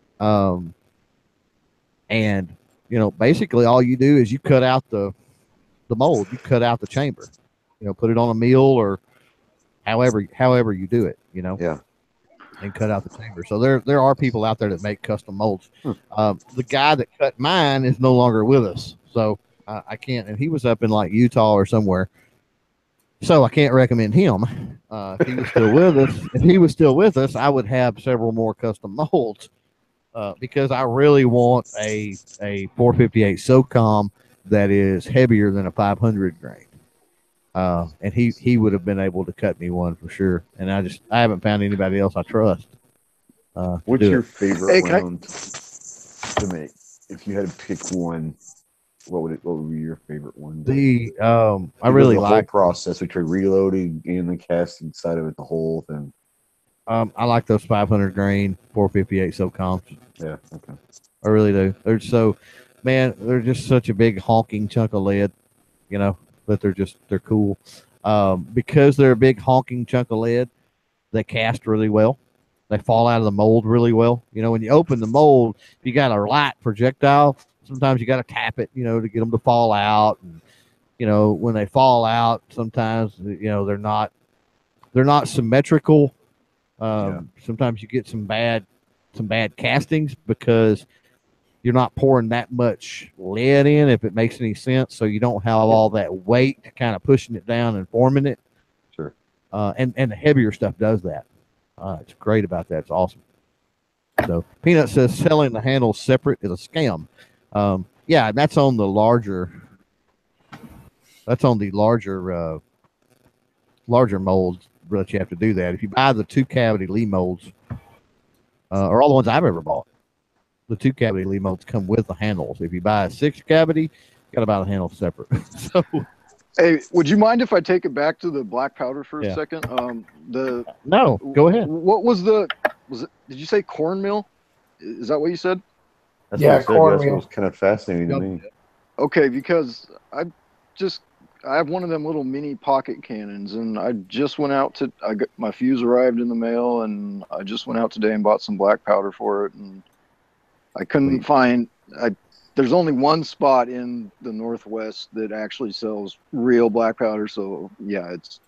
And basically all you do is you cut out the mold, you cut out the chamber, put it on a mill or however you do it, and cut out the chamber. So there are people out there that make custom molds. The guy that cut mine is no longer with us, so I can't. And he was up in like Utah or somewhere, so I can't recommend him. If he was still with us, I would have several more custom molds because I really want a 458 SOCOM that is heavier than a 500 grain. And he would have been able to cut me one for sure. And I haven't found anybody else I trust. What's your favorite round to make? If you had to pick one, what would be your favorite one? I really like the whole process between reloading and the casting side of it, the whole thing. I like those 500 grain 458 SOCOMs. Yeah, okay. I really do. They're just such a big honking chunk of lead, but they're cool. Because they're a big honking chunk of lead, they cast really well. They fall out of the mold really well. When you open the mold, if you got a light projectile, sometimes you got to tap it, to get them to fall out. And, when they fall out, sometimes, they're not symmetrical. Sometimes you get some bad castings because you're not pouring that much lead in, if it makes any sense. So you don't have all that weight kind of pushing it down and forming it. Sure. And the heavier stuff does that. It's great about that. It's awesome. So Peanut says selling the handles separate is a scam. Yeah, that's on the larger. That's on the larger molds that you have to do that. If you buy the 2-cavity Lee molds, or all the ones I've ever bought, the 2-cavity Lee molds come with the handles. If you buy a 6-cavity, you got to buy the handles separate. So, hey, would you mind if I take it back to the black powder for a second? No, go ahead. What was it? Did you say cornmeal? Is that what you said? That's cornmeal. That was kind of fascinating to me. Okay, because I have one of them little mini pocket cannons, and I just went out my fuse arrived in the mail, and I just went out today and bought some black powder for it, and I couldn't find. There's only one spot in the Northwest that actually sells real black powder, so yeah, it's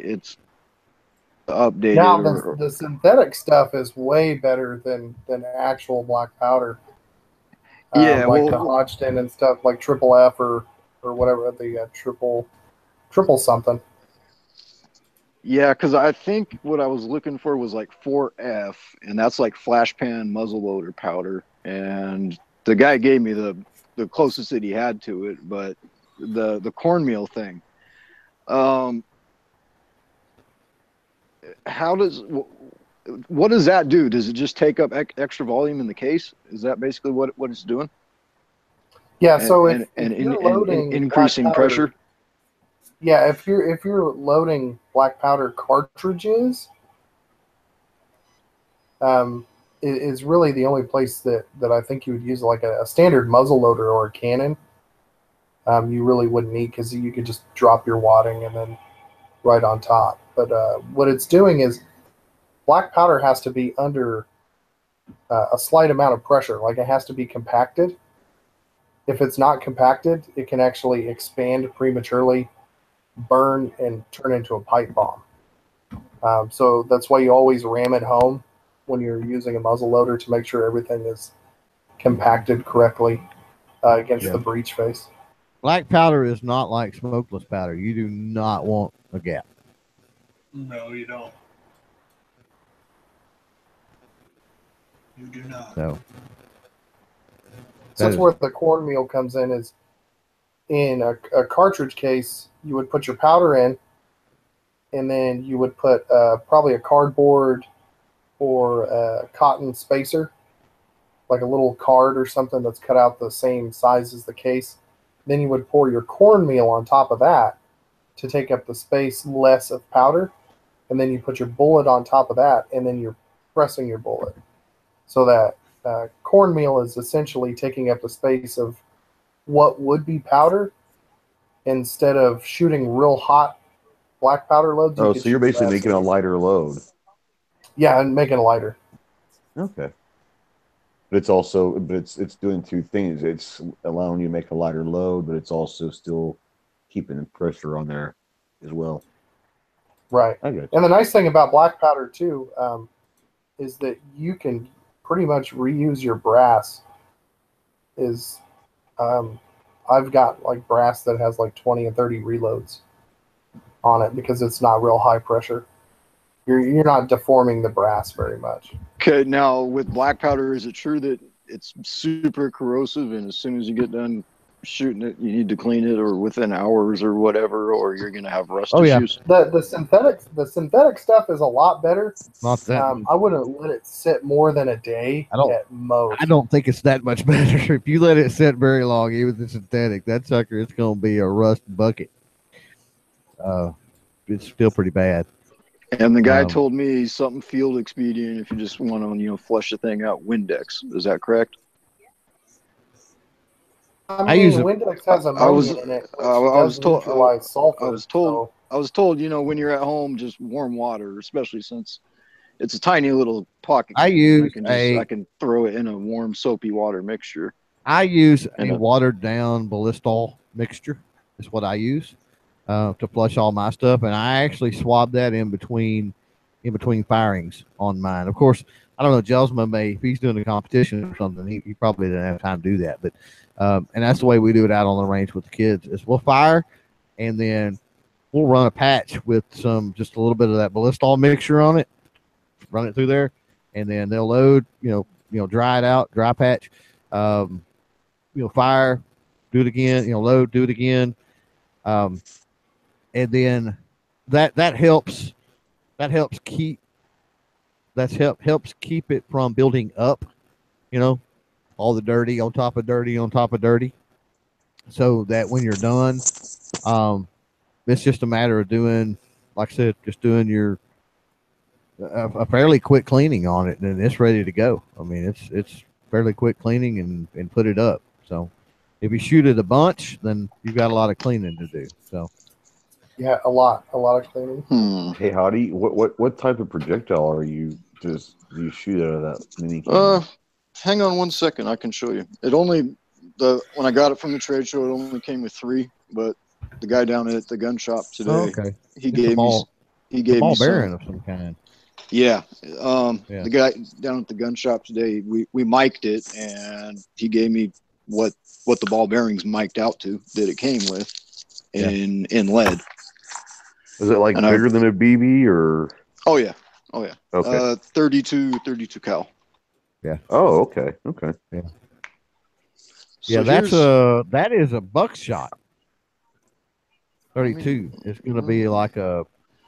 updated. Now the synthetic stuff is way better than actual black powder. Yeah, like the Hodgdon and stuff, like Triple F or whatever, the triple something. Yeah, because I think what I was looking for was like 4F, and that's like flash pan muzzleloader powder. And the guy gave me the closest that he had to it, but the cornmeal thing. What does that do? Does it just take up extra volume in the case? Is that basically what it's doing? Yeah. So and loading increasing pressure. Yeah, if you're loading black powder cartridges, is really the only place that I think you would use like a standard muzzle loader or a cannon. You really wouldn't need, because you could just drop your wadding and then right on top. But what it's doing is black powder has to be under a slight amount of pressure. Like, it has to be compacted. If it's not compacted, it can actually expand prematurely, burn, and turn into a pipe bomb. So that's why you always ram it home when you're using a muzzle loader, to make sure everything is compacted correctly against the breech face. Black powder is not like smokeless powder. You do not want a gap. No, you don't. You do not. No. So that's where the cornmeal comes in, is in a cartridge case, you would put your powder in, and then you would put probably a cardboard or a cotton spacer, like a little card or something that's cut out the same size as the case. Then you would pour your cornmeal on top of that to take up the space less of powder. And then you put your bullet on top of that, and then you're pressing your bullet. So that cornmeal is essentially taking up the space of what would be powder. Instead of shooting real hot black powder loads. Oh, so you're basically making a lighter load. Yeah, and making it lighter. Okay. But it's also, it's doing two things. It's allowing you to make a lighter load, but it's also still keeping the pressure on there as well. Right. Okay. And the nice thing about black powder too is that you can pretty much reuse your brass. I've got like brass that has like 20 and 30 reloads on it because it's not real high pressure. You're not deforming the brass very much. Okay, now with black powder, is it true that it's super corrosive, and as soon as you get done shooting it, you need to clean it, or within hours or whatever, or you're going to have rust issues? The synthetic stuff is a lot better. Not that. I wouldn't let it sit more than a day at most. I don't think it's that much better. If you let it sit very long, even the synthetic, that sucker, it's going to be a rust bucket. It's still pretty bad. And the guy told me something field expedient if you just want to, flush the thing out. Windex, is that correct? I use Windex has ammonia in it. I was told. Sulfur, I was told. When you're at home, just warm water, especially since it's a tiny little pocket. I can throw it in a warm soapy water mixture. I use a watered down Ballistol mixture. Is what I use to flush all my stuff, and I actually swab that in between firings on mine. Of course, I don't know. Jelsma may, if he's doing a competition or something, he probably doesn't have time to do that. But and that's the way we do it out on the range with the kids. Is we'll fire, and then we'll run a patch with just a little bit of that Ballistol mixture on it, run it through there, and then they'll load. Dry it out, dry patch. Fire, do it again. Load, do it again. And then that helps keep it from building up, all the dirty on top of dirty on top of dirty, so that when you're done, it's just a matter of doing, like I said, just doing your a fairly quick cleaning on it, and it's ready to go. I mean, it's fairly quick cleaning and put it up. So if you shoot it a bunch, then you've got a lot of cleaning to do. So yeah, a lot of cleaning. Hey, Hottie, what type of projectile do you shoot out of that mini cannon? Hang on 1 second, I can show you. When I got it from the trade show, it only came with 3, but the guy down at the gun shop today, he gave me ball bearing of some kind. Yeah. The guy down at the gun shop today, we mic'd it, and he gave me what the ball bearings mic'd out to that it came with in lead. Is it bigger than a BB or? Oh yeah. Okay. 32 cal. Yeah. Oh, okay. Yeah. So that is a buckshot. 32. It's going to be like a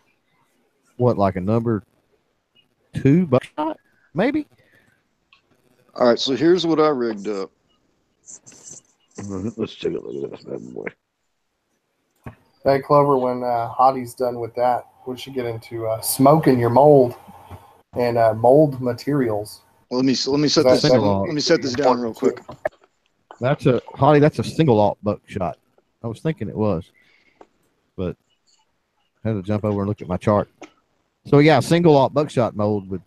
number 2 buckshot, maybe. All right. So here's what I rigged up. Let's take a look at this bad boy. Hey, Clover, when Hottie's done with that, we should get into smoking your mold and mold materials. Well, let me set this down real quick. That's a single alt buckshot. I was thinking it was, but I had to jump over and look at my chart. So yeah, single alt buckshot mold would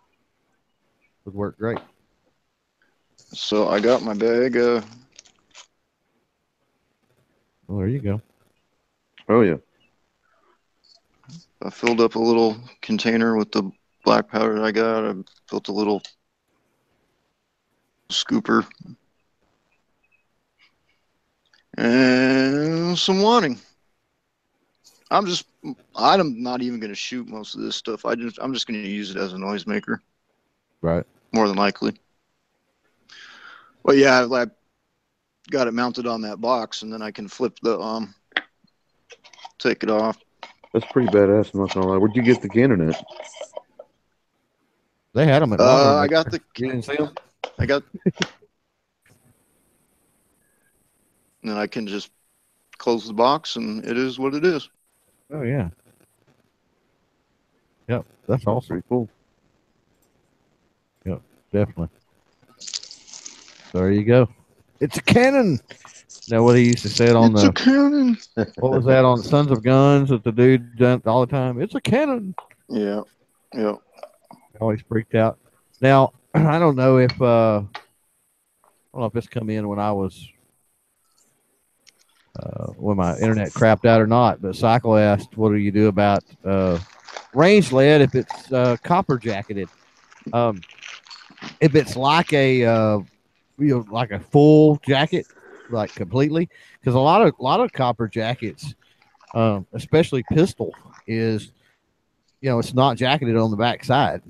work great. So I got my bag. Well, there you go. Oh yeah. I filled up a little container with the black powder that I got. I built a little scooper and some wadding. I'm not even going to shoot most of this stuff. I'm just going to use it as a noisemaker. Right. More than likely. But yeah, I got it mounted on that box, and then I can flip the take it off. That's pretty badass. I'm not gonna lie. Where'd you get the cannon at? They had them at I got the. You didn't see them? I got. And I can just close the box, and it is what it is. Oh yeah. Yep, that's awesome. Pretty cool. Yep, definitely. There you go. It's a cannon. Now, what he used to say it on It's a cannon. what was that on Sons of Guns that the dude done all the time? It's a cannon. Yeah. Yeah. Always freaked out. Now, I don't know if it's come in when I was when my internet crapped out or not. But Cycle asked, "What do you do about range lead if it's copper jacketed? If it's like a like a full jacket, like completely, because a lot of copper jackets, especially pistol, is it's not jacketed on the back side.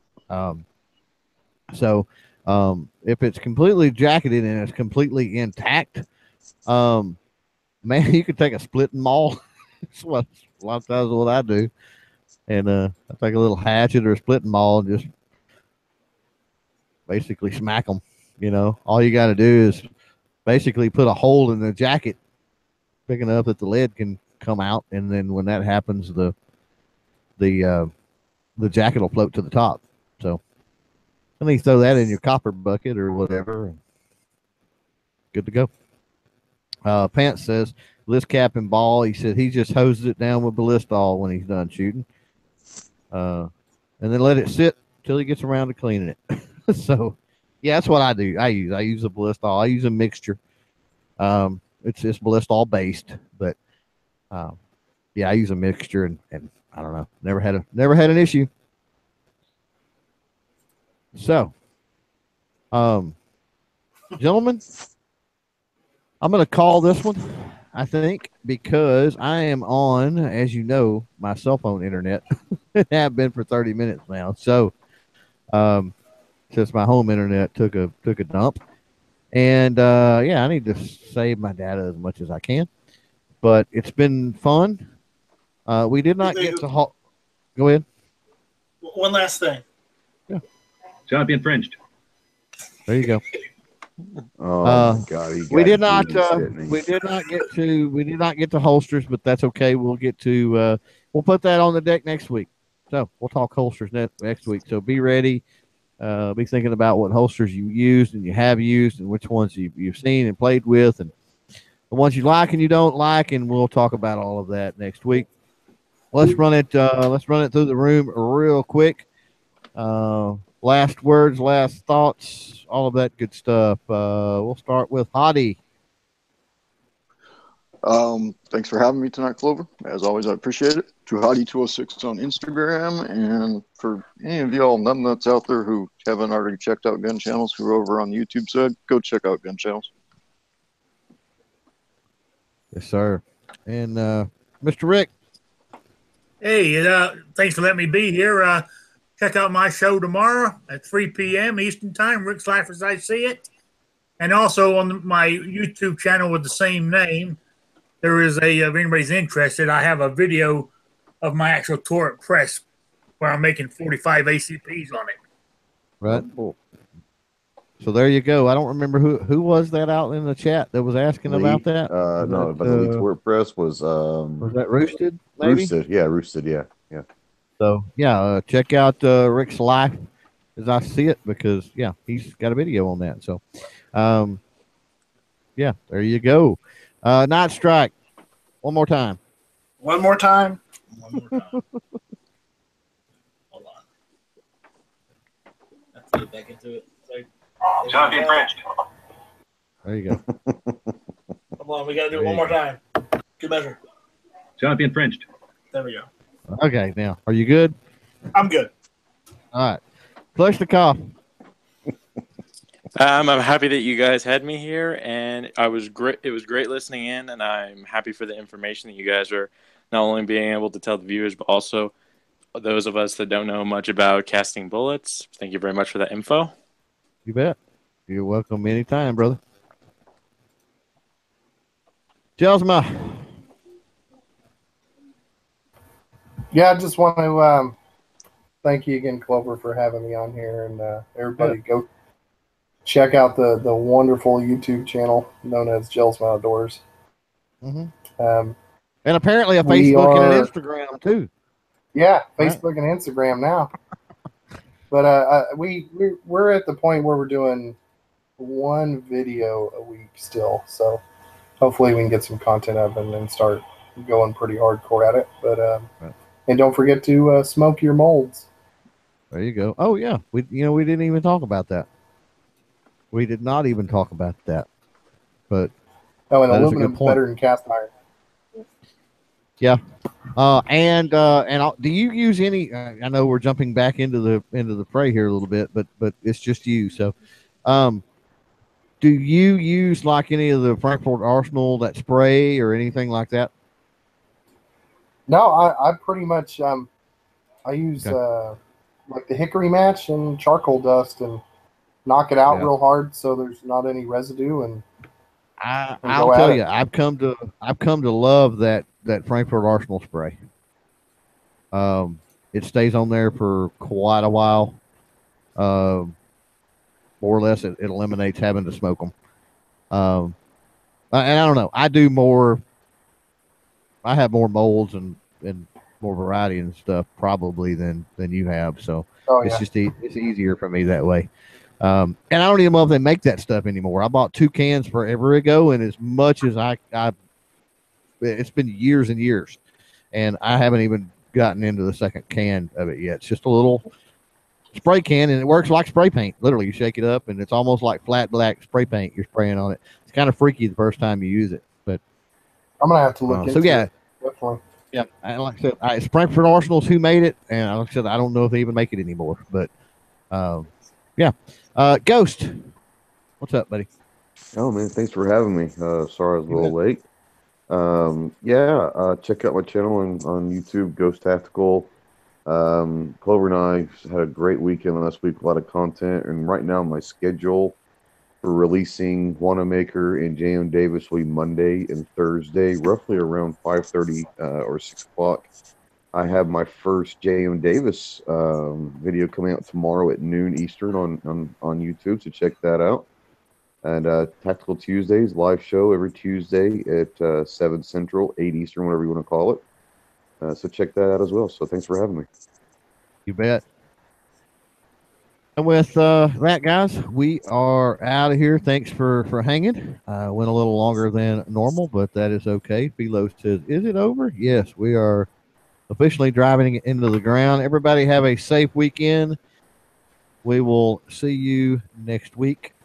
So if it's completely jacketed and it's completely intact, man, you could take a split and maul. That's what a lot of times what I do, and I take a little hatchet or a split and maul and just basically smack them. All you got to do is basically put a hole in the jacket, big enough that the lead can come out, and then when that happens, the jacket will float to the top. So, and then you throw that in your copper bucket or whatever, and good to go. Pants says list cap and ball. He said he just hoses it down with Ballistol when he's done shooting, and then let it sit till he gets around to cleaning it. So. Yeah, that's what I do. I use a Ballistol. I use a mixture. It's Ballistol based, but yeah, I use a mixture, and I don't know. Never had an issue. So, gentlemen, I'm going to call this one, I think, because I am on, as you know, my cell phone internet. I have been for 30 minutes now. So, since my home internet took a dump, and yeah, I need to save my data as much as I can. But it's been fun. We did not get to go ahead. One last thing. Yeah. Champion infringed. There you go. Oh my God! We did not get to holsters, but that's okay. We'll get to. We'll put that on the deck next week. So we'll talk holsters next week. So be ready. Be thinking about what holsters you used and you have used, and which ones you've seen and played with, and the ones you like and you don't like, and we'll talk about all of that next week. Let's run it through the room real quick. Last words, last thoughts, all of that good stuff. We'll start with Hadi. Thanks for having me tonight, Clover. As always, I appreciate it. To Hadi206 on Instagram, and for any of y'all numbnuts out there who haven't already checked out Gun Channels, who are over on the YouTube side, go check out Gun Channels. Yes, sir. And Mr. Rick. Hey, thanks for letting me be here. Check out my show tomorrow at 3 p.m. Eastern Time, Rick's Life as I See It. And also on my YouTube channel with the same name, there is if anybody's interested, I have a video of my actual turret press where I'm making 45 ACPs on it. Right. Cool. So there you go. I don't remember who was that out in the chat that was asking about that. No, but the turret press was that Roosted? Maybe? Roosted, yeah, Roosted, yeah. So yeah, check out Rick's Life as I See It, because yeah, he's got a video on that. So, yeah, there you go. Night Strike. One more time. One more time. Hold on. I have to get back into it. Champion infringed. There you go. Hold on, we got to do it one more time. Good measure. Champion infringed. There we go. Okay, now, are you good? I'm good. All right. Flush the cough. I'm happy that you guys had me here, and it was great listening in, and I'm happy for the information that you guys are not only being able to tell the viewers, but also those of us that don't know much about casting bullets. Thank you very much for that info. You bet. You're welcome anytime, brother. Jelsma. Yeah, I just want to thank you again, Clover, for having me on here, and everybody go check out the wonderful YouTube channel known as Gelsman Outdoors. Mm-hmm. Um, And apparently a We Facebook and are- an Instagram too. yeah, Right. Facebook and Instagram now. But we're at the point where we're doing one video a week still, so hopefully we can get some content up and then start going pretty hardcore at it. But Right. and don't forget to smoke your molds. There you go. Oh yeah, we didn't even talk about that. We did not even talk about that. But Oh, and That is a aluminum's good point. better than cast iron. do you use any? I know we're jumping back into the fray here a little bit, but it's just you. So, do you use like any of the Frankfurt Arsenal that spray or anything like that? No, I pretty much I use Okay. like the hickory match and charcoal dust and knock it out Yeah. real hard so there's not any residue. And I'll go at tell it. you, I've come to love that Frankfurt Arsenal spray. It stays on there for quite a while. More or less, it eliminates having to smoke them. And I don't know. I have more molds and more variety and stuff probably than you have. So oh it's yeah, just it's easier for me that way. And I don't even know if they make that stuff anymore. I bought 2 cans forever ago, and as much as I it's been years and years, and I haven't even gotten into the second can of it yet. It's just a little spray can, and it works like spray paint. Literally, you shake it up, and it's almost like flat black spray paint you're spraying on it. It's kind of freaky the first time you use it, but I'm gonna have to look into so yeah. it. Definitely. Yeah, and like I said, it's Frankfurt Arsenal's who made it, and like I said, I don't know if they even make it anymore. But yeah, Ghost, what's up, buddy? Oh man, thanks for having me. Sorry I was a little late. Check out my channel on YouTube, Ghost Tactical. Clover and I had a great weekend last week, a lot of content, and right now my schedule for releasing Wanamaker and J.M. Davis will be Monday and Thursday, roughly around 5:30 or 6 o'clock. I have my first J.M. Davis video coming out tomorrow at noon Eastern on YouTube, so check that out. And Tactical Tuesdays, live show every Tuesday at 7 Central, 8 Eastern, whatever you want to call it. So check that out as well. So thanks for having me. You bet. And with that, guys, we are out of here. Thanks for hanging. Went a little longer than normal, but that is okay. Philo says, "Is it over?" Yes, we are officially driving it into the ground. Everybody have a safe weekend. We will see you next week.